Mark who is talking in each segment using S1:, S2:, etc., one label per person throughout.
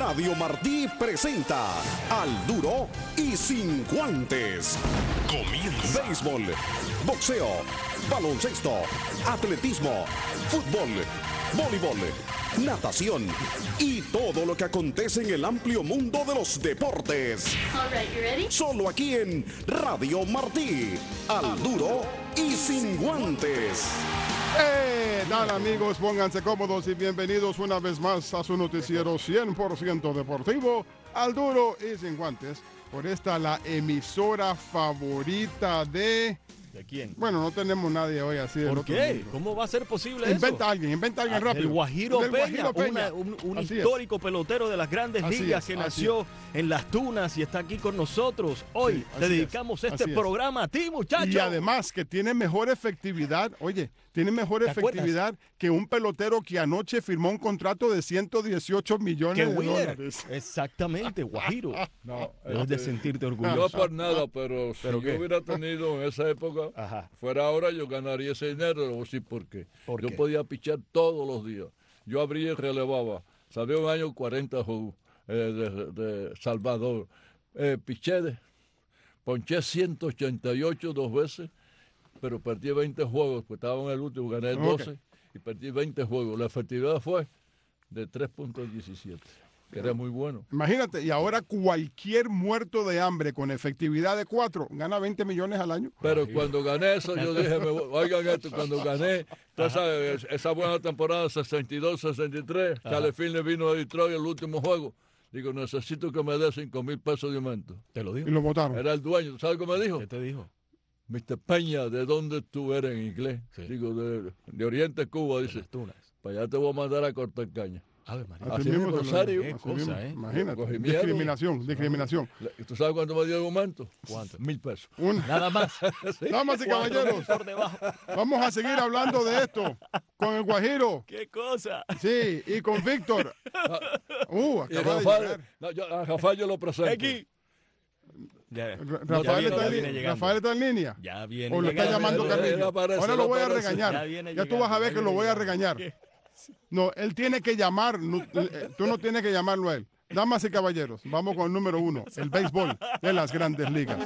S1: Radio Martí presenta Al Duro y Sin Guantes. Comienza. Béisbol, boxeo, baloncesto, atletismo, fútbol, voleibol, natación y todo lo que acontece en el amplio mundo de los deportes.
S2: All right, you ready?
S1: Solo aquí en Radio Martí. Al Duro y Sin Guantes.
S3: Dale amigos, pónganse cómodos y bienvenidos una vez más a su noticiero 100% deportivo, Al Duro y Sin Guantes, por esta la emisora favorita de...
S4: ¿De quién?
S3: Bueno, no tenemos nadie hoy así del
S4: ¿Por
S3: otro
S4: qué?
S3: mundo.
S4: ¿Cómo va a ser posible
S3: Inventa alguien rápido.
S4: El Guajiro
S3: Del
S4: Peña,
S3: Guajiro Peña.
S4: un
S3: Así
S4: histórico pelotero de las Grandes
S3: Así
S4: Ligas
S3: es,
S4: que
S3: así
S4: nació en Las Tunas y está aquí con nosotros. Hoy
S3: Sí, así
S4: le dedicamos
S3: es,
S4: este
S3: así es.
S4: programa a ti, muchachos.
S3: Y además que tiene mejor efectividad, tiene mejor
S4: ¿Te acuerdas?
S3: efectividad que un pelotero que anoche firmó un contrato de 118 millones
S4: ¡Qué
S3: de
S4: winner!
S3: dólares.
S4: Exactamente, Guajiro.
S5: No,
S4: Debes de sentirte orgulloso.
S5: no por nada, pero si
S4: ¿Pero
S5: yo
S4: qué?
S5: hubiera tenido en esa época,
S4: Ajá.
S5: fuera ahora, yo ganaría ese dinero. Le voy a decir por qué.
S4: ¿Por
S5: Yo
S4: qué?
S5: podía pichar todos los días. Yo abría y relevaba. Salía un año 40 juegos de Salvador. Ponché 188 dos veces, pero perdí 20 juegos, pues estaba en el último, gané 12 y perdí 20 juegos. La efectividad fue de 3.17, que era muy bueno.
S3: Imagínate, y ahora cualquier muerto de hambre con efectividad de 4 gana 20 millones al año.
S5: Pero cuando gané eso, yo dije, oigan esto, cuando gané, tú sabes, esa buena temporada 62-63, Charlie Finley vino a Detroit el último juego. Digo, necesito que me dé 5,000 pesos de aumento.
S4: Te lo
S3: Y
S4: digo.
S3: lo votaron.
S5: Era el dueño, ¿tú sabes cómo me dijo?
S4: ¿Qué te dijo?
S5: Mr. Peña, ¿de dónde tú eres en inglés?
S4: Sí.
S5: Digo, de Oriente Cuba, dice.
S4: Las Tunas.
S5: Para allá te voy a mandar a cortar caña.
S4: Ave María.
S5: Así mismo,
S3: se lo
S5: Rosario.
S3: digo,
S4: Qué
S3: así
S4: cosa,
S3: mismo.
S4: ¿eh?
S3: Imagínate.
S5: Cogí miedo.
S3: Discriminación.
S5: ¿Y tú sabes cuánto me dio el aumento?
S4: ¿Cuánto?
S5: 1,000 pesos.
S4: Nada más.
S3: Damas y caballeros,
S4: Por debajo.
S3: vamos a seguir hablando de esto con el Guajiro.
S4: ¿Qué cosa?
S3: Sí, y con Víctor.
S5: Y
S3: Acaba de
S5: Rafael,
S3: llegar.
S5: A Rafael yo lo presento.
S4: Aquí. Ya,
S3: Rafael,
S4: ya
S3: está
S4: viene
S3: en,
S4: llegando.
S3: Rafael está en línea.
S4: Ya viene.
S3: O lo está
S4: llegando.
S3: llamando
S5: Él
S3: Carrillo.
S5: aparece,
S3: Ahora
S5: él
S3: lo voy a
S5: aparece.
S3: regañar.
S4: Ya viene
S3: Ya tú vas a ver que lo voy a regañar. No, él tiene que llamar. Tú no tienes que llamarlo a él. Damas y caballeros, vamos con el número 1, el béisbol de las Grandes Ligas.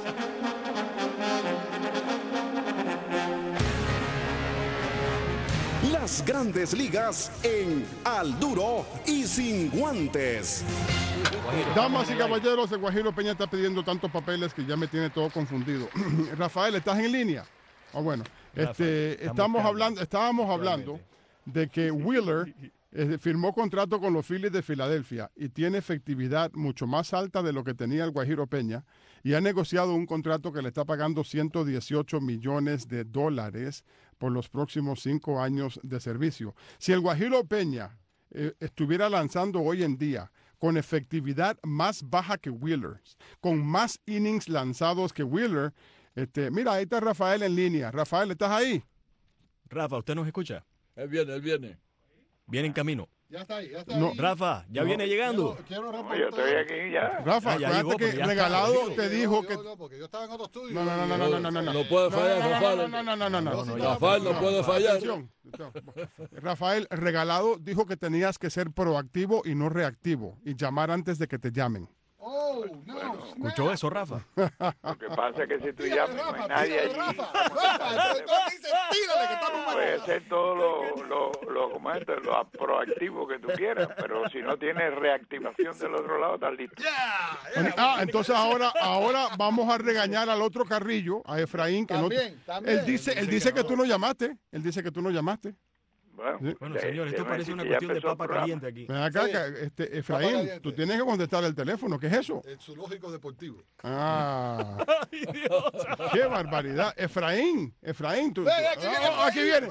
S1: Las Grandes Ligas en Al Duro y Sin Guantes.
S3: Damas y caballeros, el Guajiro Peña está pidiendo tantos papeles que ya me tiene todo confundido. Rafael, ¿estás en línea? Bueno, estábamos hablando de que Wheeler firmó contrato con los Phillies de Filadelfia y tiene efectividad mucho más alta de lo que tenía el Guajiro Peña y ha negociado un contrato que le está pagando 118 millones de dólares por los próximos 5 años de servicio. Si el Guajiro Peña estuviera lanzando hoy en día con efectividad más baja que Wheeler, con más innings lanzados que Wheeler, mira, ahí está Rafael en línea. Rafael, ¿estás ahí?
S4: Rafa, ¿usted nos escucha?
S5: Él viene.
S4: Viene en camino.
S6: Ya está ahí, ya está
S3: No.
S6: ahí.
S4: Rafa, ya viene llegando.
S6: Quiero
S7: No, yo estoy aquí ya.
S3: Rafa,
S4: ya
S3: acuérdate
S4: llegó,
S3: que
S4: pero ya
S3: Regalado
S4: está,
S3: te dijo que...
S6: No, porque yo estaba en otro estudio.
S3: No.
S5: No puede fallar, Rafael.
S3: No.
S5: Rafael no puede fallar.
S3: Atención. Rafael, Regalado dijo que tenías que ser proactivo y no reactivo y llamar antes de que te llamen.
S6: Oh, no.
S4: ¿Escuchó eso, Rafa?
S7: Lo que pasa es que si tú llamas, no hay nadie allí.
S6: Rafa, dice, tírale que estamos
S7: Puedes hacer todo lo proactivo que tú quieras, pero si no tienes reactivación del otro lado, estás listo.
S3: Entonces ahora vamos a regañar al otro Carrillo, a Efraín, que
S6: También.
S3: Él dice que tú no llamaste. Él dice que tú no llamaste.
S4: Bueno, señor, esto parece una cuestión de papa caliente aquí.
S3: Ven acá,
S6: Sí.
S3: Efraín,
S6: caliente.
S3: tú tienes que contestar el teléfono. ¿Qué es eso?
S6: El zoológico deportivo.
S3: Ah,
S4: ¡Ay, Dios!
S3: qué barbaridad. Efraín, tú. Aquí viene.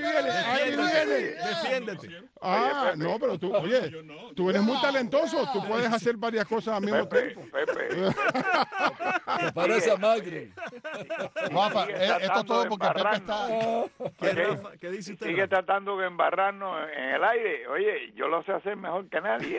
S4: Defiéndete.
S3: No, pero tú, oye, tú eres muy talentoso. Tú puedes hacer varias cosas al mismo tiempo.
S7: Pepe.
S5: Me parece a Magri.
S6: Rafa,
S7: Sigue
S6: esto es
S7: tratando
S6: todo
S7: de
S6: porque Pepe
S7: embarrarnos.
S6: está...
S4: ¿Qué,
S7: Ok.
S4: Rafa? ¿Qué dice usted?
S7: Sigue
S4: Rafa?
S7: tratando de embarrarnos en el aire. Oye, yo lo sé hacer mejor que nadie.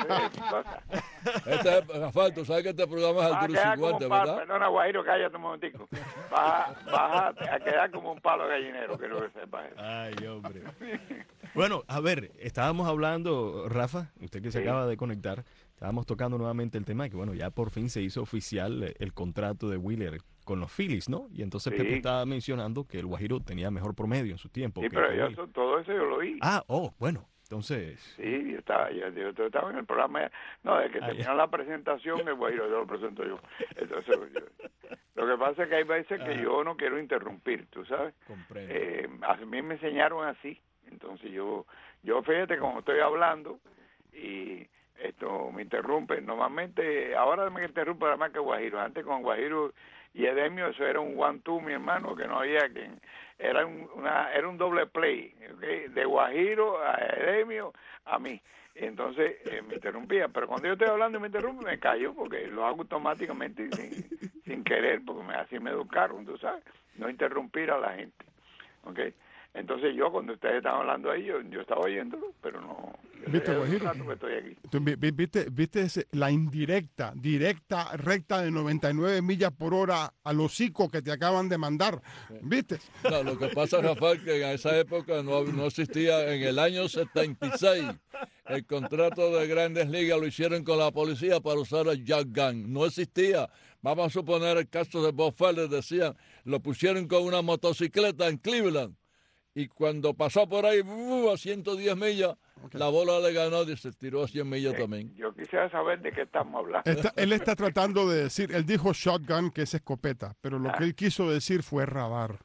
S5: Rafael, tú sabes que este programa es
S7: Vas a
S5: Al Duro y
S7: quedar
S5: Sin
S7: como
S5: Guantes,
S7: un palo.
S5: ¿verdad?
S7: Perdona, Guajiro, cállate un momentico. Vas a quedar como un palo gallinero, quiero que sepas eso.
S4: Ay, hombre. Bueno, a ver, estábamos hablando, Rafa, usted que se
S7: Sí.
S4: acaba de conectar,
S2: Estábamos tocando nuevamente el tema de que, bueno, ya por fin se hizo oficial el contrato de Wheeler con los Phillies, ¿no? Y entonces
S7: Sí.
S2: Pepe estaba mencionando que el Guajiro tenía mejor promedio en su tiempo.
S7: Sí,
S2: que
S7: pero
S2: Wheeler.
S7: todo eso yo lo oí.
S2: Bueno, entonces...
S7: Sí, yo estaba en el programa. No, de que terminó la presentación, el Guajiro, yo lo presento yo. Entonces, lo que pasa es que hay veces que yo no quiero interrumpir, tú sabes.
S2: Comprendo.
S7: A mí me enseñaron así. Entonces yo fíjate como estoy hablando y esto me interrumpe. Normalmente, ahora me interrumpe además que Guajiro. Antes con Guajiro y Edemio eso era un one-two, mi hermano, que no había quien... Era un doble play, ¿okay? De Guajiro a Edemio a mí. Entonces me interrumpía, pero cuando yo estoy hablando y me interrumpe, me callo porque lo hago automáticamente sin querer, porque así me educaron, tú sabes, no interrumpir a la gente, ¿ok? Entonces yo cuando ustedes estaban hablando ahí, yo estaba oyéndolo, pero no...
S3: ¿Viste, Guajiro?
S7: Que estoy aquí.
S3: ¿Viste la indirecta, directa, recta de 99 millas por hora al hocico que te acaban de mandar? ¿Viste?
S5: No, lo que pasa, Rafael, que en esa época no existía, en el año 76, el contrato de Grandes Ligas lo hicieron con la policía para usar el shotgun. No existía. Vamos a suponer el caso de Bob Feller, decían, lo pusieron con una motocicleta en Cleveland. Y cuando pasó por ahí a 110 millas, la bola le ganó y se tiró a 100 millas también.
S7: Yo quisiera saber de qué estamos hablando.
S3: Él está tratando de decir, él dijo shotgun, que es escopeta, pero lo que él quiso decir fue radar.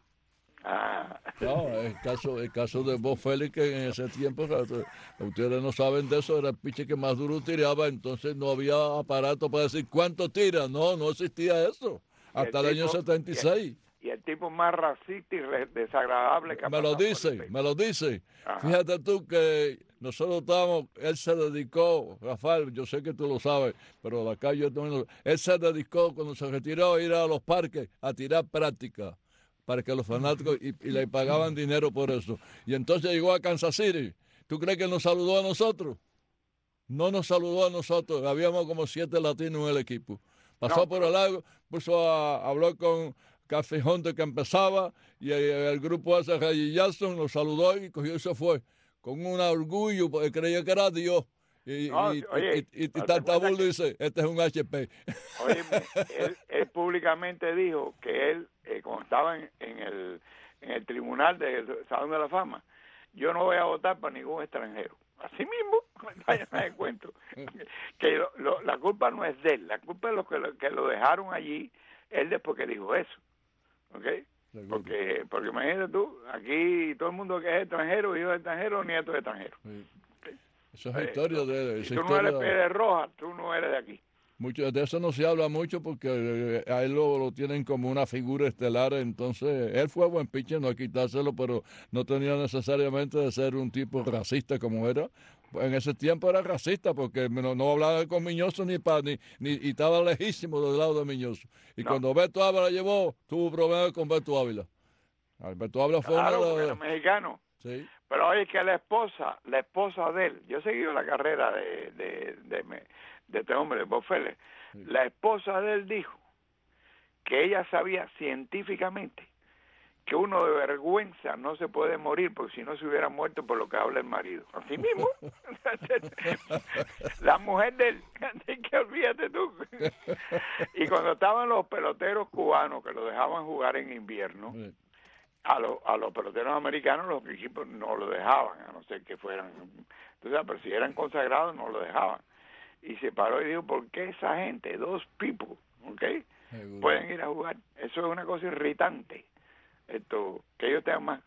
S5: No, el caso de Bob Félix, que en ese tiempo, ustedes no saben de eso, era el pitcher que más duro tiraba, entonces no había aparato para decir cuánto tira, no existía eso, hasta el año 76.
S7: Y el tipo más racista y desagradable que ha pasado.
S5: Me lo dice.
S7: Ajá.
S5: Fíjate tú que nosotros estábamos, él se dedicó, Rafael, yo sé que tú lo sabes, pero acá yo también él se dedicó cuando se retiró a ir a los parques a tirar práctica para que los fanáticos y le pagaban dinero por eso. Y entonces llegó a Kansas City. ¿Tú crees que nos saludó a nosotros? No nos saludó a nosotros. Habíamos como 7 latinos en el equipo. Pasó por el lago, habló con Café Hunter que empezaba y el grupo ese, Reggie Jackson, lo saludó y cogió y se fue. Con un orgullo, porque creía que era Dios. Y Tartabul dice, este es un HP.
S7: Oye, él públicamente dijo que él, cuando estaba en el tribunal del Salón de la Fama, yo no voy a votar para ningún extranjero. Así mismo, vayan a cuento. Que la culpa no es de él, la culpa es los que lo dejaron allí, él después que dijo eso. ¿Ok? Porque imagínate tú, aquí todo el mundo que es extranjero, hijo de extranjero, nieto de extranjero.
S5: Sí. Esa es la historia de él.
S7: Si tú no eres Pérez Roja, tú no eres de aquí.
S5: De eso no se habla mucho porque a él lo tienen como una figura estelar, entonces él fue buen pitcher, no hay que quitárselo, pero no tenía necesariamente de ser un tipo racista como era. En ese tiempo era racista porque no hablaba con Miñoso ni estaba lejísimo del lado de Miñoso. Y cuando Beto Ávila llevó, tuvo problemas con Beto Ávila. Beto Ávila fue
S7: era mexicano.
S5: Sí.
S7: Pero oye, que la esposa de él, yo he seguido la carrera de este hombre, de Bob Feller. Sí. La esposa de él dijo que ella sabía científicamente que uno de vergüenza no se puede morir, porque si no se hubiera muerto por lo que habla el marido. Así mismo. La mujer de él, que olvídate tú. Y cuando estaban los peloteros cubanos que lo dejaban jugar en invierno, sí, a los peloteros americanos los equipos no lo dejaban, a no ser que fueran, entonces, pero si eran consagrados no lo dejaban. Y se paró y dijo, ¿por qué esa gente, dos people, okay, pueden ir a jugar? Eso es una cosa irritante. Que ellos tengan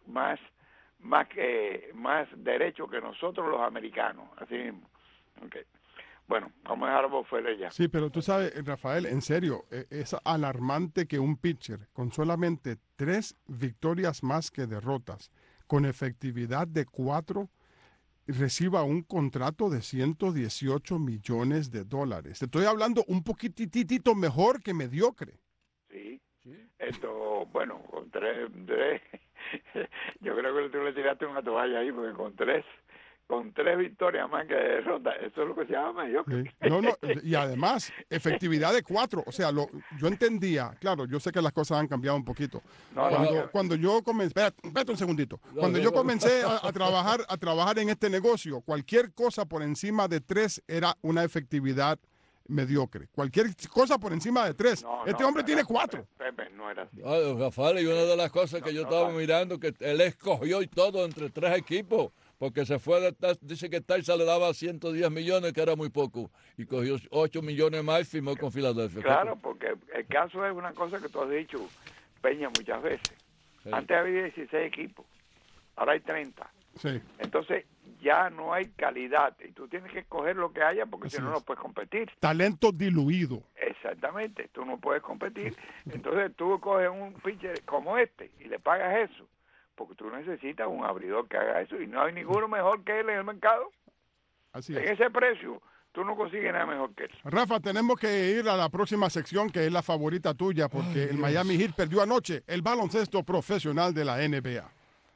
S7: más derecho que nosotros los americanos, así mismo. Okay. Bueno, vamos a dejar a Bob Feller ya.
S3: Sí, pero tú sabes, Rafael, en serio, es alarmante que un pitcher con solamente 3 victorias más que derrotas, con efectividad de 4, reciba un contrato de $118 millones. Te estoy hablando un poquitito mejor que mediocre.
S7: Sí. Bueno, con 3, yo creo que tú le tiraste una toalla ahí, porque con con 3 victorias más que derrotas. Eso es lo que se llama mediocre.
S3: Sí. No, y además, efectividad de 4. O sea, yo entendía, claro, yo sé que las cosas han cambiado un poquito. Cuando yo comencé, espérate un segundito. Cuando yo comencé a trabajar en este negocio, cualquier cosa por encima de 3 era una efectividad mediocre. Cualquier cosa por encima de 3. Este hombre tiene 4.
S7: Pepe, no era así.
S5: Rafael, y una de las cosas que yo estaba mirando, que él escogió y todo entre 3 equipos, porque se fue, dice que Tyson le daba 110 millones, que era muy poco, y cogió 8 millones más y firmó con Filadelfia.
S7: Claro, porque el caso es una cosa que tú has dicho, Peña, muchas veces. Sí. Antes había 16 equipos, ahora hay 30.
S3: Sí.
S7: Entonces ya no hay calidad y tú tienes que escoger lo que haya porque si no, no puedes competir.
S3: Talento diluido.
S7: Exactamente, tú no puedes competir. Entonces tú coges un pitcher como este y le pagas eso, porque tú necesitas un abridor que haga eso y no hay ninguno mejor que él en el mercado.
S3: Así
S7: en
S3: es.
S7: ese precio tú no consigues nada mejor que él.
S3: Rafa, tenemos que ir a la próxima sección que es la favorita tuya porque el Miami Heat perdió anoche el baloncesto profesional de la NBA.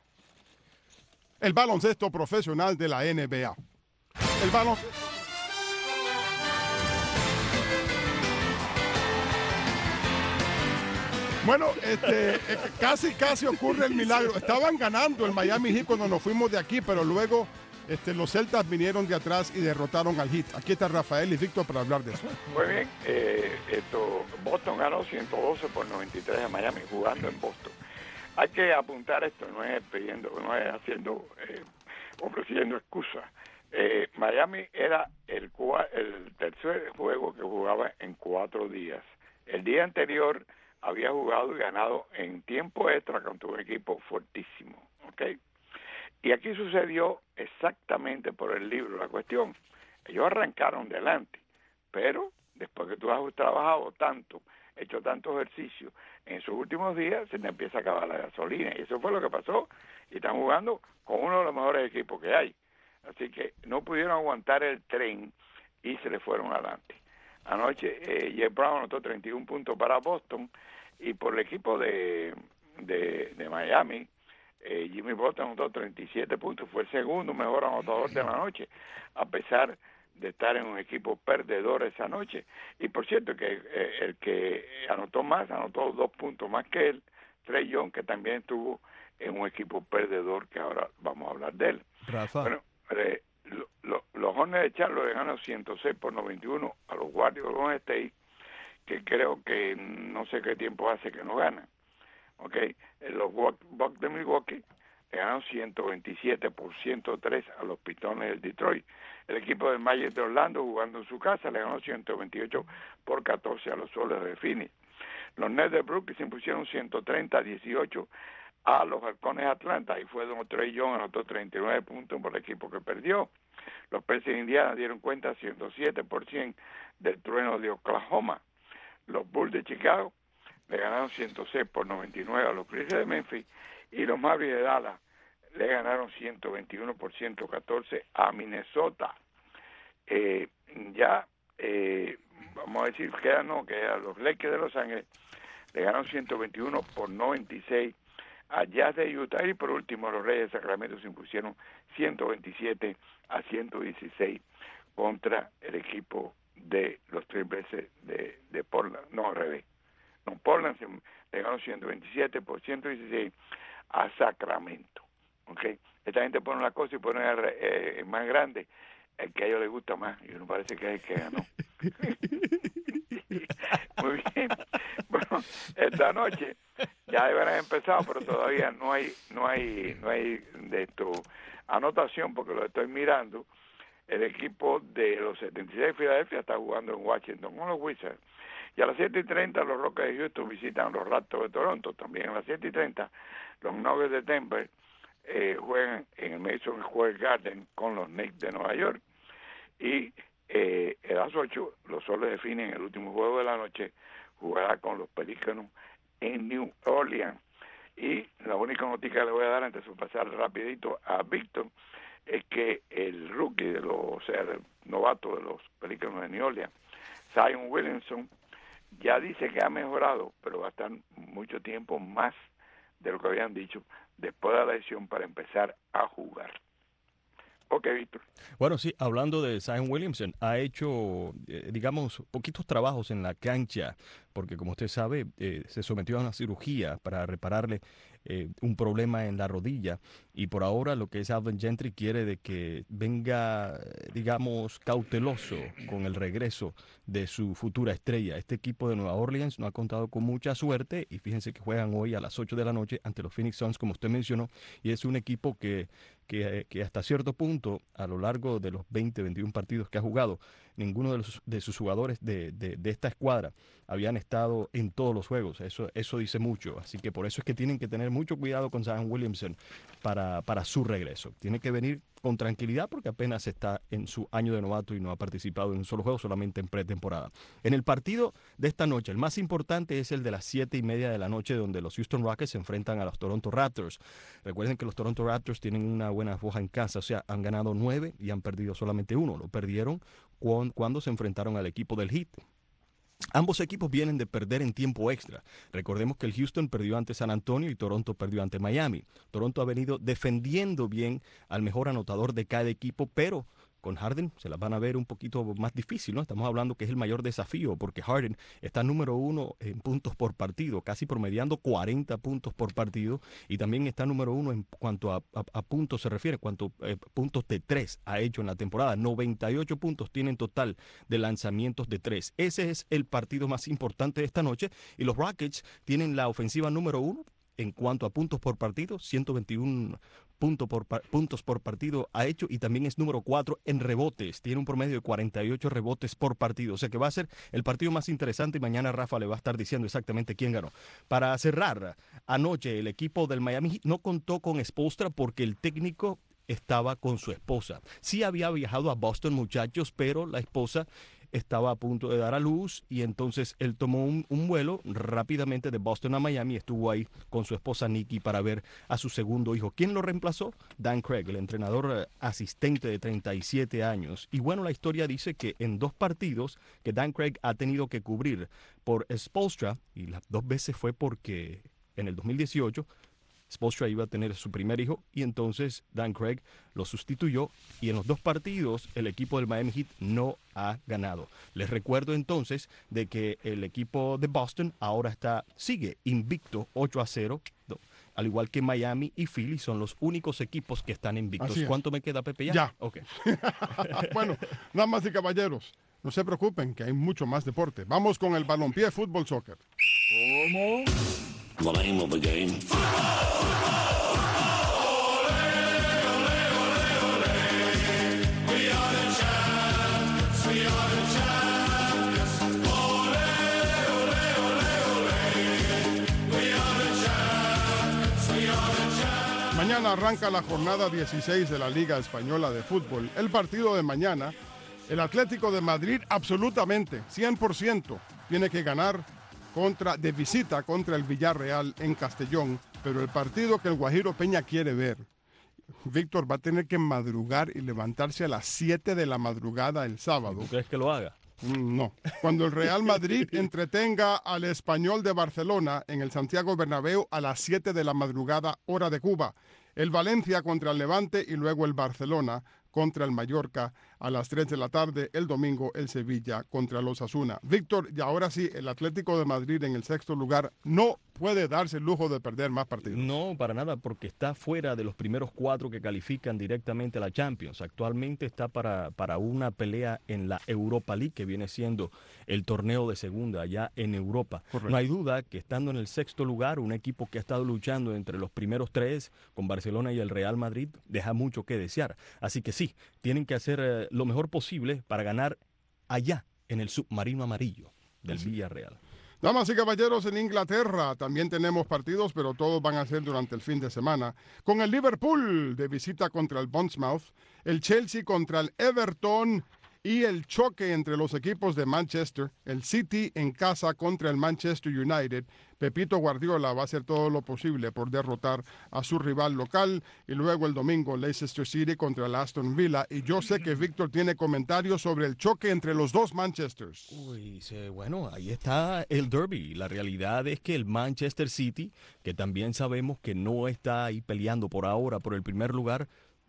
S3: El baloncesto profesional de la NBA. El baloncesto. Bueno, casi ocurre el milagro. Estaban ganando el Miami Heat cuando nos fuimos de aquí, pero luego los Celtas vinieron de atrás y derrotaron al Heat. Aquí está Rafael y Víctor para hablar de eso.
S7: Muy bien. Boston ganó 112-93 a Miami jugando en Boston. Hay que apuntar esto, no es ofreciendo excusas. Miami era el tercer juego que jugaba en 4 días. El día anterior había jugado y ganado en tiempo extra contra un equipo fuertísimo, ¿ok? Y aquí sucedió exactamente por el libro la cuestión. Ellos arrancaron delante, pero después que tú has trabajado tanto, hecho tanto ejercicio, en sus últimos días se te empieza a acabar la gasolina. Y eso fue lo que pasó. Y están jugando con uno de los mejores equipos que hay. Así que no pudieron aguantar el tren y se le fueron adelante. Anoche Jeff Brown anotó 31 puntos para Boston. Y por el equipo de Miami, Jimmy Butler anotó 37 puntos. Fue el segundo mejor anotador de la noche, a pesar de estar en un equipo perdedor esa noche. Y por cierto, que el que anotó 2 puntos más que él, Trey Young, que también estuvo en un equipo perdedor, que ahora vamos a hablar de él.
S2: Rafa.
S7: Bueno, los Hornets de Charlotte le ganan 106-91 a los Warriors de Golden State, que creo que no sé qué tiempo hace que no ganan. Okay. Los Bucks de Milwaukee le ganaron 127-103 a los Pistons del Detroit. El equipo del Magic de Orlando, jugando en su casa, le ganó 128-14 a los Soles de Phoenix. Los Nets de Brooklyn se impusieron 130-18 a los Halcones de Atlanta, y fue donde Trey Young anotó 39 puntos por el equipo que perdió. Los Pacers de Indiana dieron cuenta 107% del trueno de Oklahoma. Los Bulls de Chicago le ganaron 106-99 a los Grizzlies de Memphis, y los Mavericks de Dallas le ganaron 121-114 a Minnesota. Vamos a decir que a los Lakers de Los Ángeles le ganaron 121-96 a Jazz de Utah, y por último los Reyes de Sacramento se impusieron 127-116 contra el equipo de los Trailblazers de Portland. No, al revés. No, Portland le ganó 127-116 a Sacramento. ¿Okay? Esta gente pone la cosa y pone el más grande, el que a ellos les gusta más, y uno parece que es el que ganó. Muy bien. Bueno, esta noche ya deberán empezado, pero todavía no hay de esto anotación, porque lo estoy mirando. El equipo de los 76 de Filadelfia está jugando en Washington con los Wizards. Y a las 7:30 los Rockets de Houston visitan los Raptors de Toronto. También a las 7:30 los Nuggets de Denver juegan en el Madison Square Garden con los Knicks de Nueva York. Y a las 8 los Soles de Phoenix, en el último juego de la noche, jugará con los Pelícanos en New Orleans. Y la única noticia que le voy a dar antes de pasar rapidito a Víctor es que el rookie el novato de los Pelícanos de New Orleans, Zion Williamson, ya dice que ha mejorado, pero va a estar mucho tiempo más de lo que habían dicho después de la lesión para empezar a jugar. Ok, Víctor.
S2: Bueno, sí, hablando de Zion Williamson, ha hecho, digamos, poquitos trabajos en la cancha, porque como usted sabe, se sometió a una cirugía para repararle un problema en la rodilla, y por ahora lo que es Alvin Gentry quiere de que venga, digamos, cauteloso con el regreso de su futura estrella. Este equipo de Nueva Orleans no ha contado con mucha suerte, y fíjense que juegan hoy a las 8 de la noche ante los Phoenix Suns, como usted mencionó, y es un equipo que hasta cierto punto, a lo largo de los 20, 21 partidos que ha jugado, ninguno de sus jugadores de esta escuadra habían estado en todos los juegos. Eso dice mucho. Así que por eso es que tienen que tener mucho cuidado con Zion Williamson para su regreso. Tiene que venir con tranquilidad porque apenas está en su año de novato y no ha participado en un solo juego, solamente en pretemporada. En el partido de esta noche, el más importante es el de las 7:30 de la noche, donde los Houston Rockets se enfrentan a los Toronto Raptors. Recuerden que los Toronto Raptors tienen una buena foja en casa, o sea, han ganado 9 y han perdido solamente 1. Lo perdieron cuando se enfrentaron al equipo del Heat. Ambos equipos vienen de perder en tiempo extra. Recordemos que el Houston perdió ante San Antonio y Toronto perdió ante Miami. Toronto ha venido defendiendo bien al mejor anotador de cada equipo, pero con Harden se las van a ver un poquito más difícil, ¿no? Estamos hablando que es el mayor desafío porque Harden está número 1 en puntos por partido, casi promediando 40 puntos por partido, y también está número 1 en cuanto a puntos se refiere, cuántos puntos de 3 ha hecho en la temporada. 98 puntos tiene en total de lanzamientos de 3. Ese es el partido más importante de esta noche, y los Rockets tienen la ofensiva número 1 en cuanto a puntos por partido, 121 puntos por partido ha hecho, y también es número 4 en rebotes. Tiene un promedio de 48 rebotes por partido. O sea que va a ser el partido más interesante, y mañana Rafa le va a estar diciendo exactamente quién ganó. Para cerrar, anoche el equipo del Miami Heat no contó con Spoelstra porque el técnico estaba con su esposa. Sí había viajado a Boston, muchachos, pero la esposa estaba a punto de dar a luz, y entonces él tomó un vuelo rápidamente de Boston a Miami. Estuvo ahí con su esposa Nikki para ver a su segundo hijo. ¿Quién lo reemplazó? Dan Craig, el entrenador asistente de 37 años. Y bueno, la historia dice que en 2 partidos que Dan Craig ha tenido que cubrir por Spoelstra, y las 2 veces fue porque en el 2018 Spoelstra iba a tener su primer hijo, y entonces Dan Craig lo sustituyó, y en los 2 partidos el equipo del Miami Heat no ha ganado. Les recuerdo entonces de que el equipo de Boston ahora sigue invicto 8-0, al igual que Miami y Philly son los únicos equipos que están invictos. ¿Cuánto me queda, Pepe?
S3: Ya.
S2: Ok.
S3: Bueno, damas y caballeros, no se preocupen que hay mucho más deporte. Vamos con el balompié fútbol soccer.
S5: ¿Cómo?
S8: The name of the game.
S3: Mañana arranca la jornada 16 de la Liga Española de Fútbol. El partido de mañana, el Atlético de Madrid absolutamente, 100%, tiene que ganar de visita contra el Villarreal en Castellón, pero el partido que el Guajiro Peña quiere ver, Víctor, va a tener que madrugar y levantarse a las 7 de la madrugada el sábado.
S2: ¿Tú crees que lo haga?
S3: No. Cuando el Real Madrid entretenga al Español de Barcelona en el Santiago Bernabéu a las 7 de la madrugada, hora de Cuba. El Valencia contra el Levante, y luego el Barcelona contra el Mallorca a las 3 de la tarde. El domingo el Sevilla contra los Osasuna. Víctor, y ahora sí, el Atlético de Madrid en el 6º lugar no puede darse el lujo de perder más partidos.
S2: No, para nada, porque está fuera de los primeros 4 que califican directamente a la Champions. Actualmente está para una pelea en la Europa League, que viene siendo el torneo de segunda allá en Europa. Correcto. No hay duda que estando en el 6º lugar, un equipo que ha estado luchando entre los primeros 3 con Barcelona y el Real Madrid deja mucho que desear. Así que sí, tienen que hacer lo mejor posible para ganar allá en el submarino amarillo del Villarreal.
S3: Damas y caballeros, en Inglaterra también tenemos partidos, pero todos van a ser durante el fin de semana. Con el Liverpool de visita contra el Bournemouth, el Chelsea contra el Everton, y el choque entre los equipos de Manchester, el City en casa contra el Manchester United. Pepito Guardiola va a hacer todo lo posible por derrotar a su rival local. Y luego el domingo Leicester City contra el Aston Villa. Y yo sé que Víctor tiene comentarios sobre el choque entre los dos Manchesters.
S2: Uy, bueno, ahí está el derby. La realidad es que el Manchester City, que también sabemos que no está ahí peleando por ahora por el primer lugar,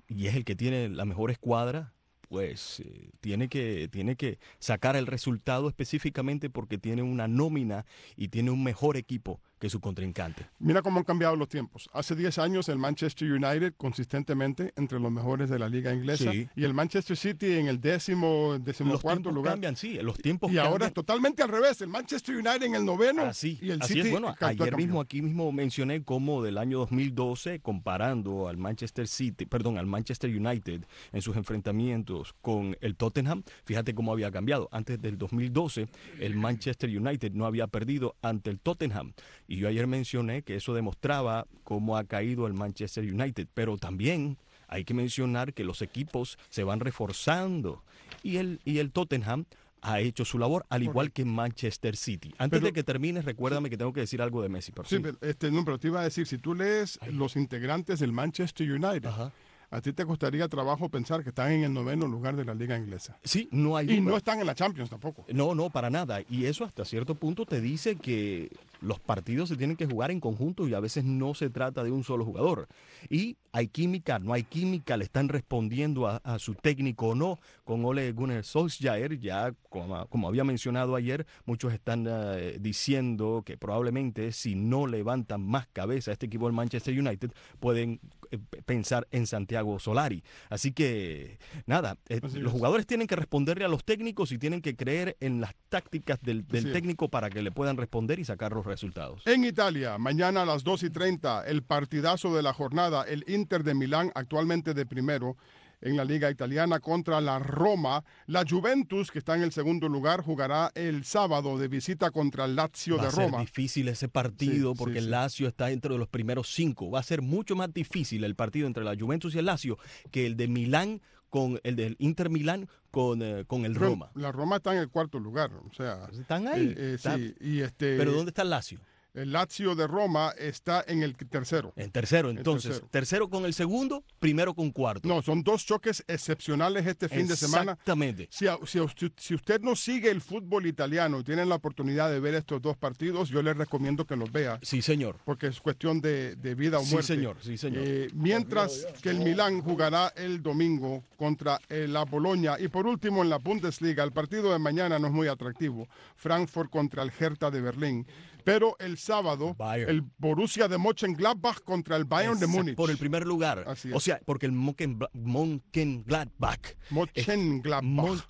S2: y es el que tiene la mejor escuadra, pues tiene que sacar el resultado específicamente porque tiene una nómina y tiene un mejor equipo que su contrincante.
S3: Mira cómo han cambiado los tiempos. Hace 10 años el Manchester United consistentemente entre los mejores de la liga inglesa,
S2: Sí.
S3: y el Manchester City en el
S2: Los
S3: decimocuarto
S2: tiempos
S3: lugar.
S2: cambian, sí, los tiempos
S3: Y ahora es
S2: cambian.
S3: totalmente al revés. El Manchester United en el noveno
S2: Así,
S3: y el
S2: así
S3: City
S2: es. Bueno,
S3: actual
S2: ayer
S3: campeón.
S2: mismo, aquí mismo mencioné cómo del año 2012, comparando al al Manchester United en sus enfrentamientos con el Tottenham, fíjate cómo había cambiado. Antes del 2012, el Manchester United no había perdido ante el Tottenham. Y yo ayer mencioné que eso demostraba cómo ha caído el Manchester United, pero también hay que mencionar que los equipos se van reforzando y el Tottenham ha hecho su labor, al igual que Manchester City. Antes de que termines, recuérdame que tengo que decir algo de Messi. Pero
S3: Sí,
S2: sí.
S3: pero te iba a decir, si tú lees los integrantes del Manchester United,
S2: Ajá.
S3: a ti te costaría trabajo pensar que están en el noveno lugar de la liga inglesa.
S2: Sí, no hay
S3: Y
S2: duda.
S3: no están en la Champions tampoco.
S2: No, para nada. Y eso hasta cierto punto te dice que los partidos se tienen que jugar en conjunto y a veces no se trata de un solo jugador. Y hay química, no hay química, le están respondiendo a su técnico o no. Con Ole Gunnar Solskjaer, ya como había mencionado ayer, muchos están diciendo que probablemente si no levantan más cabeza a este equipo del Manchester United, pueden pensar en Santiago Solari. Así que, nada, los jugadores tienen que responderle a los técnicos y tienen que creer en las tácticas del técnico para que le puedan responder y sacar los resultados.
S3: En Italia, mañana a las 2:30, el partidazo de la jornada, el Inter de Milán, actualmente de primero en la Liga Italiana, contra la Roma. La Juventus, que está en el segundo lugar, jugará el sábado de visita contra el Lazio
S2: Va
S3: de
S2: a ser
S3: Roma.
S2: difícil ese partido
S3: Sí,
S2: porque
S3: sí,
S2: el
S3: sí.
S2: Lazio está dentro de los primeros 5. Va a ser mucho más difícil el partido entre la Juventus y el Lazio que el de Milán con el del Inter Milán con el Roma.
S3: La Roma está en el cuarto lugar, o sea,
S2: Están ahí.
S3: sí, y
S2: Pero ¿dónde está el Lazio?
S3: el Lazio de Roma está en el tercero.
S2: En tercero, entonces. Tercero con el segundo, primero con cuarto.
S3: No, son dos choques excepcionales este fin de semana.
S2: Exactamente.
S3: Si usted no sigue el fútbol italiano y tiene la oportunidad de ver estos dos partidos, yo le recomiendo que los vea,
S2: Sí, señor.
S3: porque es cuestión de vida o
S2: Sí,
S3: muerte.
S2: señor. Sí, señor.
S3: Mientras que el Milán jugará el domingo contra la Boloña. Y por último, en la Bundesliga, el partido de mañana no es muy atractivo. Frankfurt contra el Hertha de Berlín. Pero el sábado,
S2: Bayern.
S3: el Borussia de Mönchengladbach contra el Bayern de
S2: Exacto,
S3: Múnich.
S2: por el primer lugar.
S3: Así es.
S2: O sea, porque el Mönchengladbach.
S3: Mönchengladbach.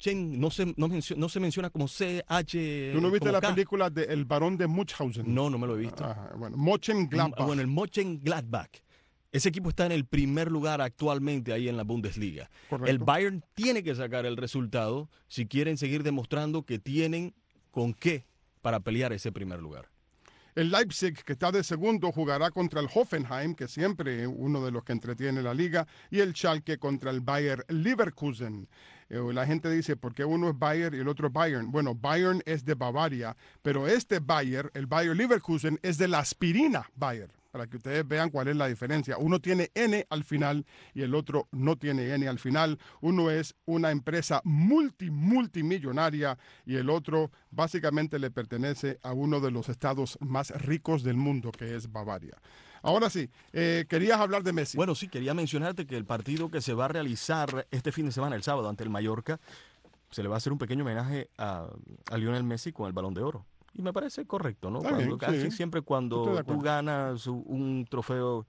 S2: No se menciona como CH.
S3: ¿Tú no viste
S2: como
S3: la
S2: K.
S3: película de El Barón de Munchausen?
S2: No me lo he visto.
S3: Ajá, bueno, Mönchengladbach.
S2: Bueno, el Mönchengladbach. Ese equipo está en el primer lugar actualmente ahí en la Bundesliga.
S3: Correcto.
S2: El Bayern tiene que sacar el resultado si quieren seguir demostrando que tienen con qué para pelear ese primer lugar.
S3: El Leipzig, que está de segundo, jugará contra el Hoffenheim, que siempre es uno de los que entretiene la liga, y el Schalke contra el Bayer Leverkusen. La gente dice, ¿por qué uno es Bayer y el otro es Bayern? Bueno, Bayern es de Bavaria, pero este Bayer, el Bayer Leverkusen, es de la aspirina Bayer, para que ustedes vean cuál es la diferencia. Uno tiene N al final y el otro no tiene N al final. Uno es una empresa multimillonaria y el otro básicamente le pertenece a uno de los estados más ricos del mundo, que es Bavaria. Ahora sí, querías hablar de Messi.
S2: Bueno, sí, quería mencionarte que el partido que se va a realizar este fin de semana, el sábado, ante el Mallorca, se le va a hacer un pequeño homenaje a Lionel Messi con el Balón de Oro. Y me parece correcto, ¿no?
S3: Está bien,
S2: Casi
S3: sí.
S2: siempre
S3: Estoy
S2: cuando
S3: de
S2: tú
S3: acuerdo.
S2: ganas un trofeo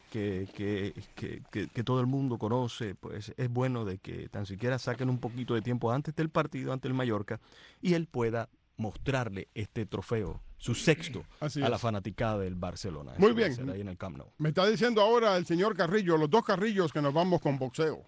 S2: que todo el mundo conoce, pues es bueno de que tan siquiera saquen un poquito de tiempo antes del partido ante el Mallorca y él pueda mostrarle este trofeo, su sexto,
S3: Así
S2: a la
S3: es.
S2: fanaticada del Barcelona.
S3: Muy
S2: Eso va a
S3: bien.
S2: ser ahí en el Camp Nou.
S3: Me está diciendo ahora el señor Carrillo, los dos Carrillos, que nos vamos con boxeo.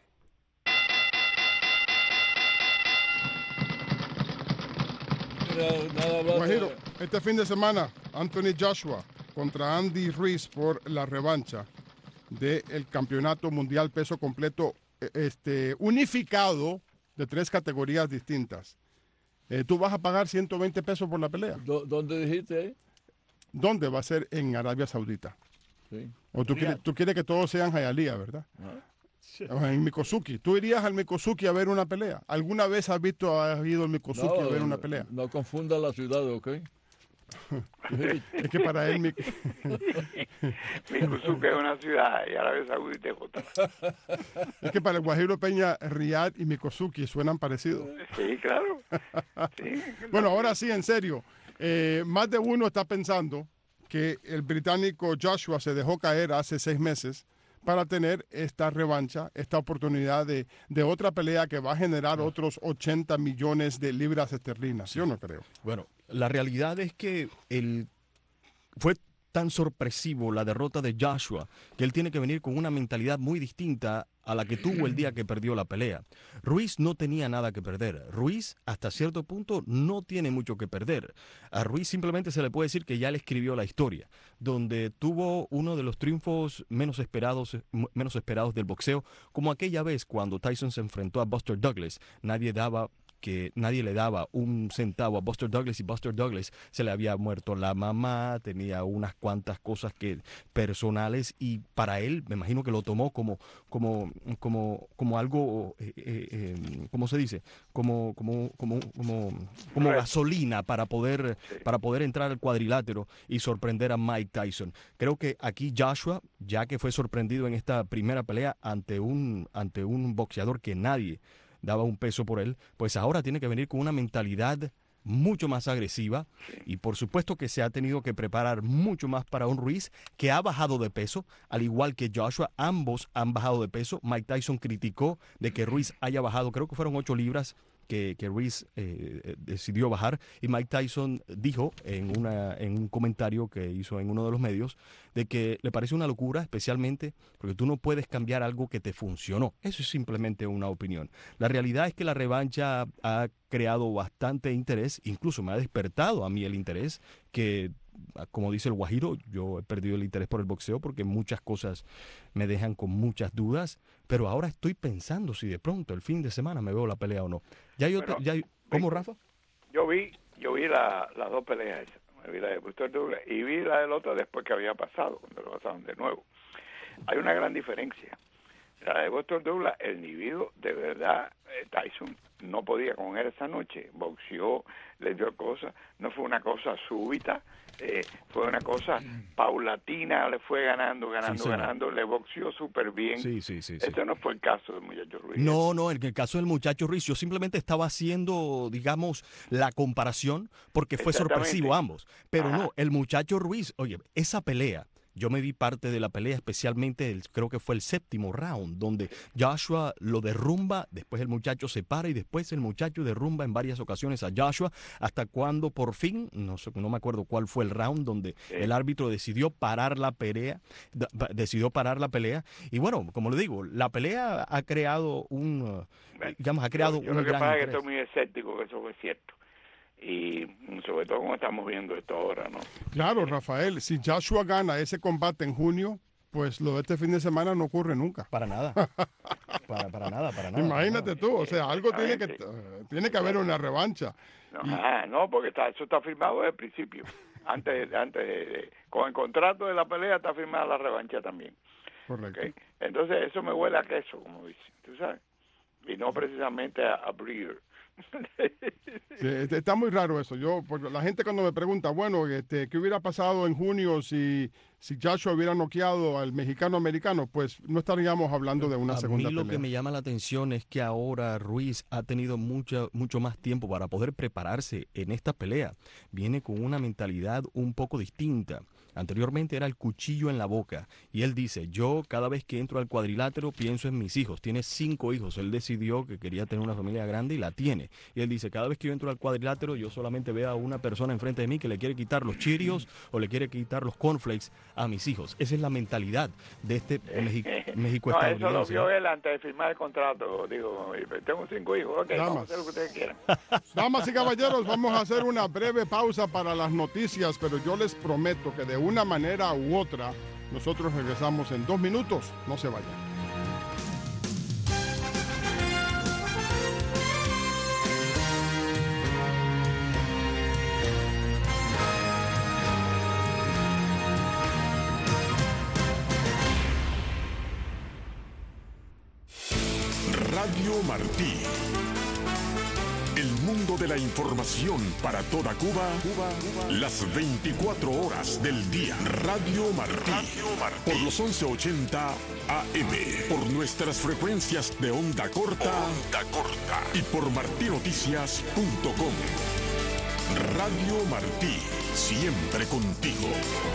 S5: Nada más.
S3: Guajiro, este fin de semana, Anthony Joshua contra Andy Ruiz por la revancha del campeonato mundial peso completo unificado de 3 categorías distintas. Tú vas a pagar 120 pesos por la pelea.
S5: ¿Dónde dijiste ahí?
S3: ¿Dónde va a ser? En Arabia Saudita.
S5: Sí.
S3: O tú quieres que todos sean Hialeah, ¿verdad? O en Mikosuki. ¿Tú irías al Mikosuki a ver una pelea? ¿Alguna vez has ido al Mikosuki a ver una pelea?
S5: No confunda la ciudad, ¿ok?
S3: Es que para él
S7: Mikusuke es una ciudad y Arabia Saudita es otra.
S3: es que para el Guajiro Peña, Riyadh y Mikosuki suenan parecidos.
S7: Sí, claro. Sí,
S3: Bueno, ahora sí, en serio, más de uno está pensando que el británico Joshua se dejó caer hace 6 meses para tener esta revancha, esta oportunidad de otra pelea que va a generar otros 80 millones de libras esterlinas. Yo no creo.
S2: Bueno, la realidad es que fue tan sorpresivo la derrota de Joshua que él tiene que venir con una mentalidad muy distinta a la que tuvo el día que perdió la pelea. Ruiz no tenía nada que perder. Ruiz, hasta cierto punto, no tiene mucho que perder. A Ruiz simplemente se le puede decir que ya le escribió la historia, donde tuvo uno de los triunfos menos esperados del boxeo, como aquella vez cuando Tyson se enfrentó a Buster Douglas. Nadie le daba un centavo a Buster Douglas y Buster Douglas se le había muerto la mamá, tenía unas cuantas cosas personales y para él, me imagino que lo tomó como algo, ¿cómo se dice? Como gasolina para poder entrar al cuadrilátero y sorprender a Mike Tyson. Creo que aquí Joshua, ya que fue sorprendido en esta primera pelea ante un boxeador que nadie daba un peso por él, pues ahora tiene que venir con una mentalidad mucho más agresiva y por supuesto que se ha tenido que preparar mucho más para un Ruiz que ha bajado de peso, al igual que Joshua, ambos han bajado de peso. Mike Tyson criticó de que Ruiz haya bajado, creo que fueron 8 libras que Ruiz decidió bajar, y Mike Tyson dijo en un comentario que hizo en uno de los medios de que le parece una locura, especialmente porque tú no puedes cambiar algo que te funcionó. Eso es simplemente una opinión. La realidad es que la revancha ha creado bastante interés, incluso me ha despertado a mí el interés, que como dice el Guajiro, yo he perdido el interés por el boxeo porque muchas cosas me dejan con muchas dudas, pero ahora estoy pensando si de pronto el fin de semana me veo la pelea o no. ¿Cómo, Rafa?
S7: Yo vi las 2 peleas esas. Vi la de Buster Douglas y vi la del otro después que había pasado, cuando lo pasaron de nuevo. Hay una gran diferencia. La de Buster Douglas, el individuo, de verdad, Tyson no podía con él esa noche, boxeó, le dio cosas, no fue una cosa súbita, fue una cosa paulatina, le fue ganando, le boxeó súper bien.
S2: Sí.
S7: Este no fue el caso del muchacho Ruiz.
S2: No, en el caso del muchacho Ruiz, yo simplemente estaba haciendo, digamos, la comparación porque fue sorpresivo ambos, pero no, el muchacho Ruiz, oye, esa pelea, yo me vi parte de la pelea, especialmente creo que fue el 7º round, donde Joshua lo derrumba, después el muchacho se para y después el muchacho derrumba en varias ocasiones a Joshua, hasta cuando por fin, no me acuerdo cuál fue el round, donde el árbitro decidió parar la pelea, y bueno, como le digo, la pelea ha creado un gran interés.
S7: Lo que pasa es que estoy muy escéptico que eso fue cierto. Y sobre todo como estamos viendo esto ahora, ¿no?
S3: Claro, Rafael, si Joshua gana ese combate en junio, pues lo de este fin de semana no ocurre nunca.
S2: Para nada. para nada.
S3: Imagínate tú, o sea, algo tiene que haber una revancha.
S7: No, porque eso está firmado desde el principio. Antes con el contrato de la pelea está firmada la revancha también.
S3: Correcto.
S7: ¿Okay? Entonces eso me huele a queso, como dicen, tú sabes. Y no precisamente a breeder.
S3: Sí, está muy raro eso. Porque la gente cuando me pregunta, bueno, ¿qué hubiera pasado en junio si Joshua hubiera noqueado al mexicano-americano? Pues no estaríamos hablando de una segunda pelea.
S2: A mí lo que me llama la atención es que ahora Ruiz ha tenido mucho más tiempo para poder prepararse en esta pelea. Viene con una mentalidad un poco distinta. Anteriormente era el cuchillo en la boca. Y él dice, yo cada vez que entro al cuadrilátero pienso en mis hijos. Tiene 5 hijos. Él decidió que quería tener una familia grande y la tiene. Y él dice, cada vez que yo entro al cuadrilátero yo solamente veo a una persona enfrente de mí que le quiere quitar los Cheerios o le quiere quitar los cornflakes a mis hijos. Esa es la mentalidad de este México estadounidense.
S7: Eso lo vio él antes de firmar el contrato. Digo, tengo 5 hijos. Ok, vamos a hacer lo que ustedes quieran.
S3: Damas y caballeros, vamos a hacer una breve pausa para las noticias, pero yo les prometo que de una manera u otra nosotros regresamos en 2 minutos. No se vayan.
S1: Radio Martí. El mundo de la información para toda Cuba, las 24 horas del día. Radio Martí, por los 1180 AM, por nuestras frecuencias de onda corta, y por martinoticias.com. Radio Martí, siempre contigo.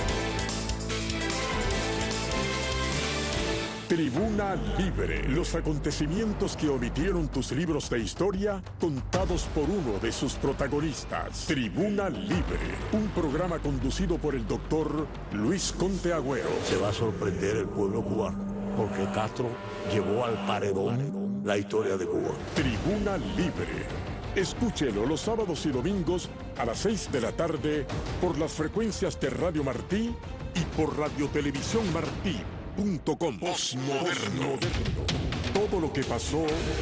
S1: Tribuna Libre, los acontecimientos que omitieron tus libros de historia, contados por uno de sus protagonistas. Tribuna Libre, un programa conducido por el doctor Luis Conte Agüero.
S9: Se va a sorprender el pueblo cubano, porque Castro llevó al paredón la historia de Cuba.
S1: Tribuna Libre. Escúchelo los sábados y domingos a las 6 de la tarde por las frecuencias de Radio Martí y por Radiotelevisión Martí. Postmoderno. Todo lo que pasó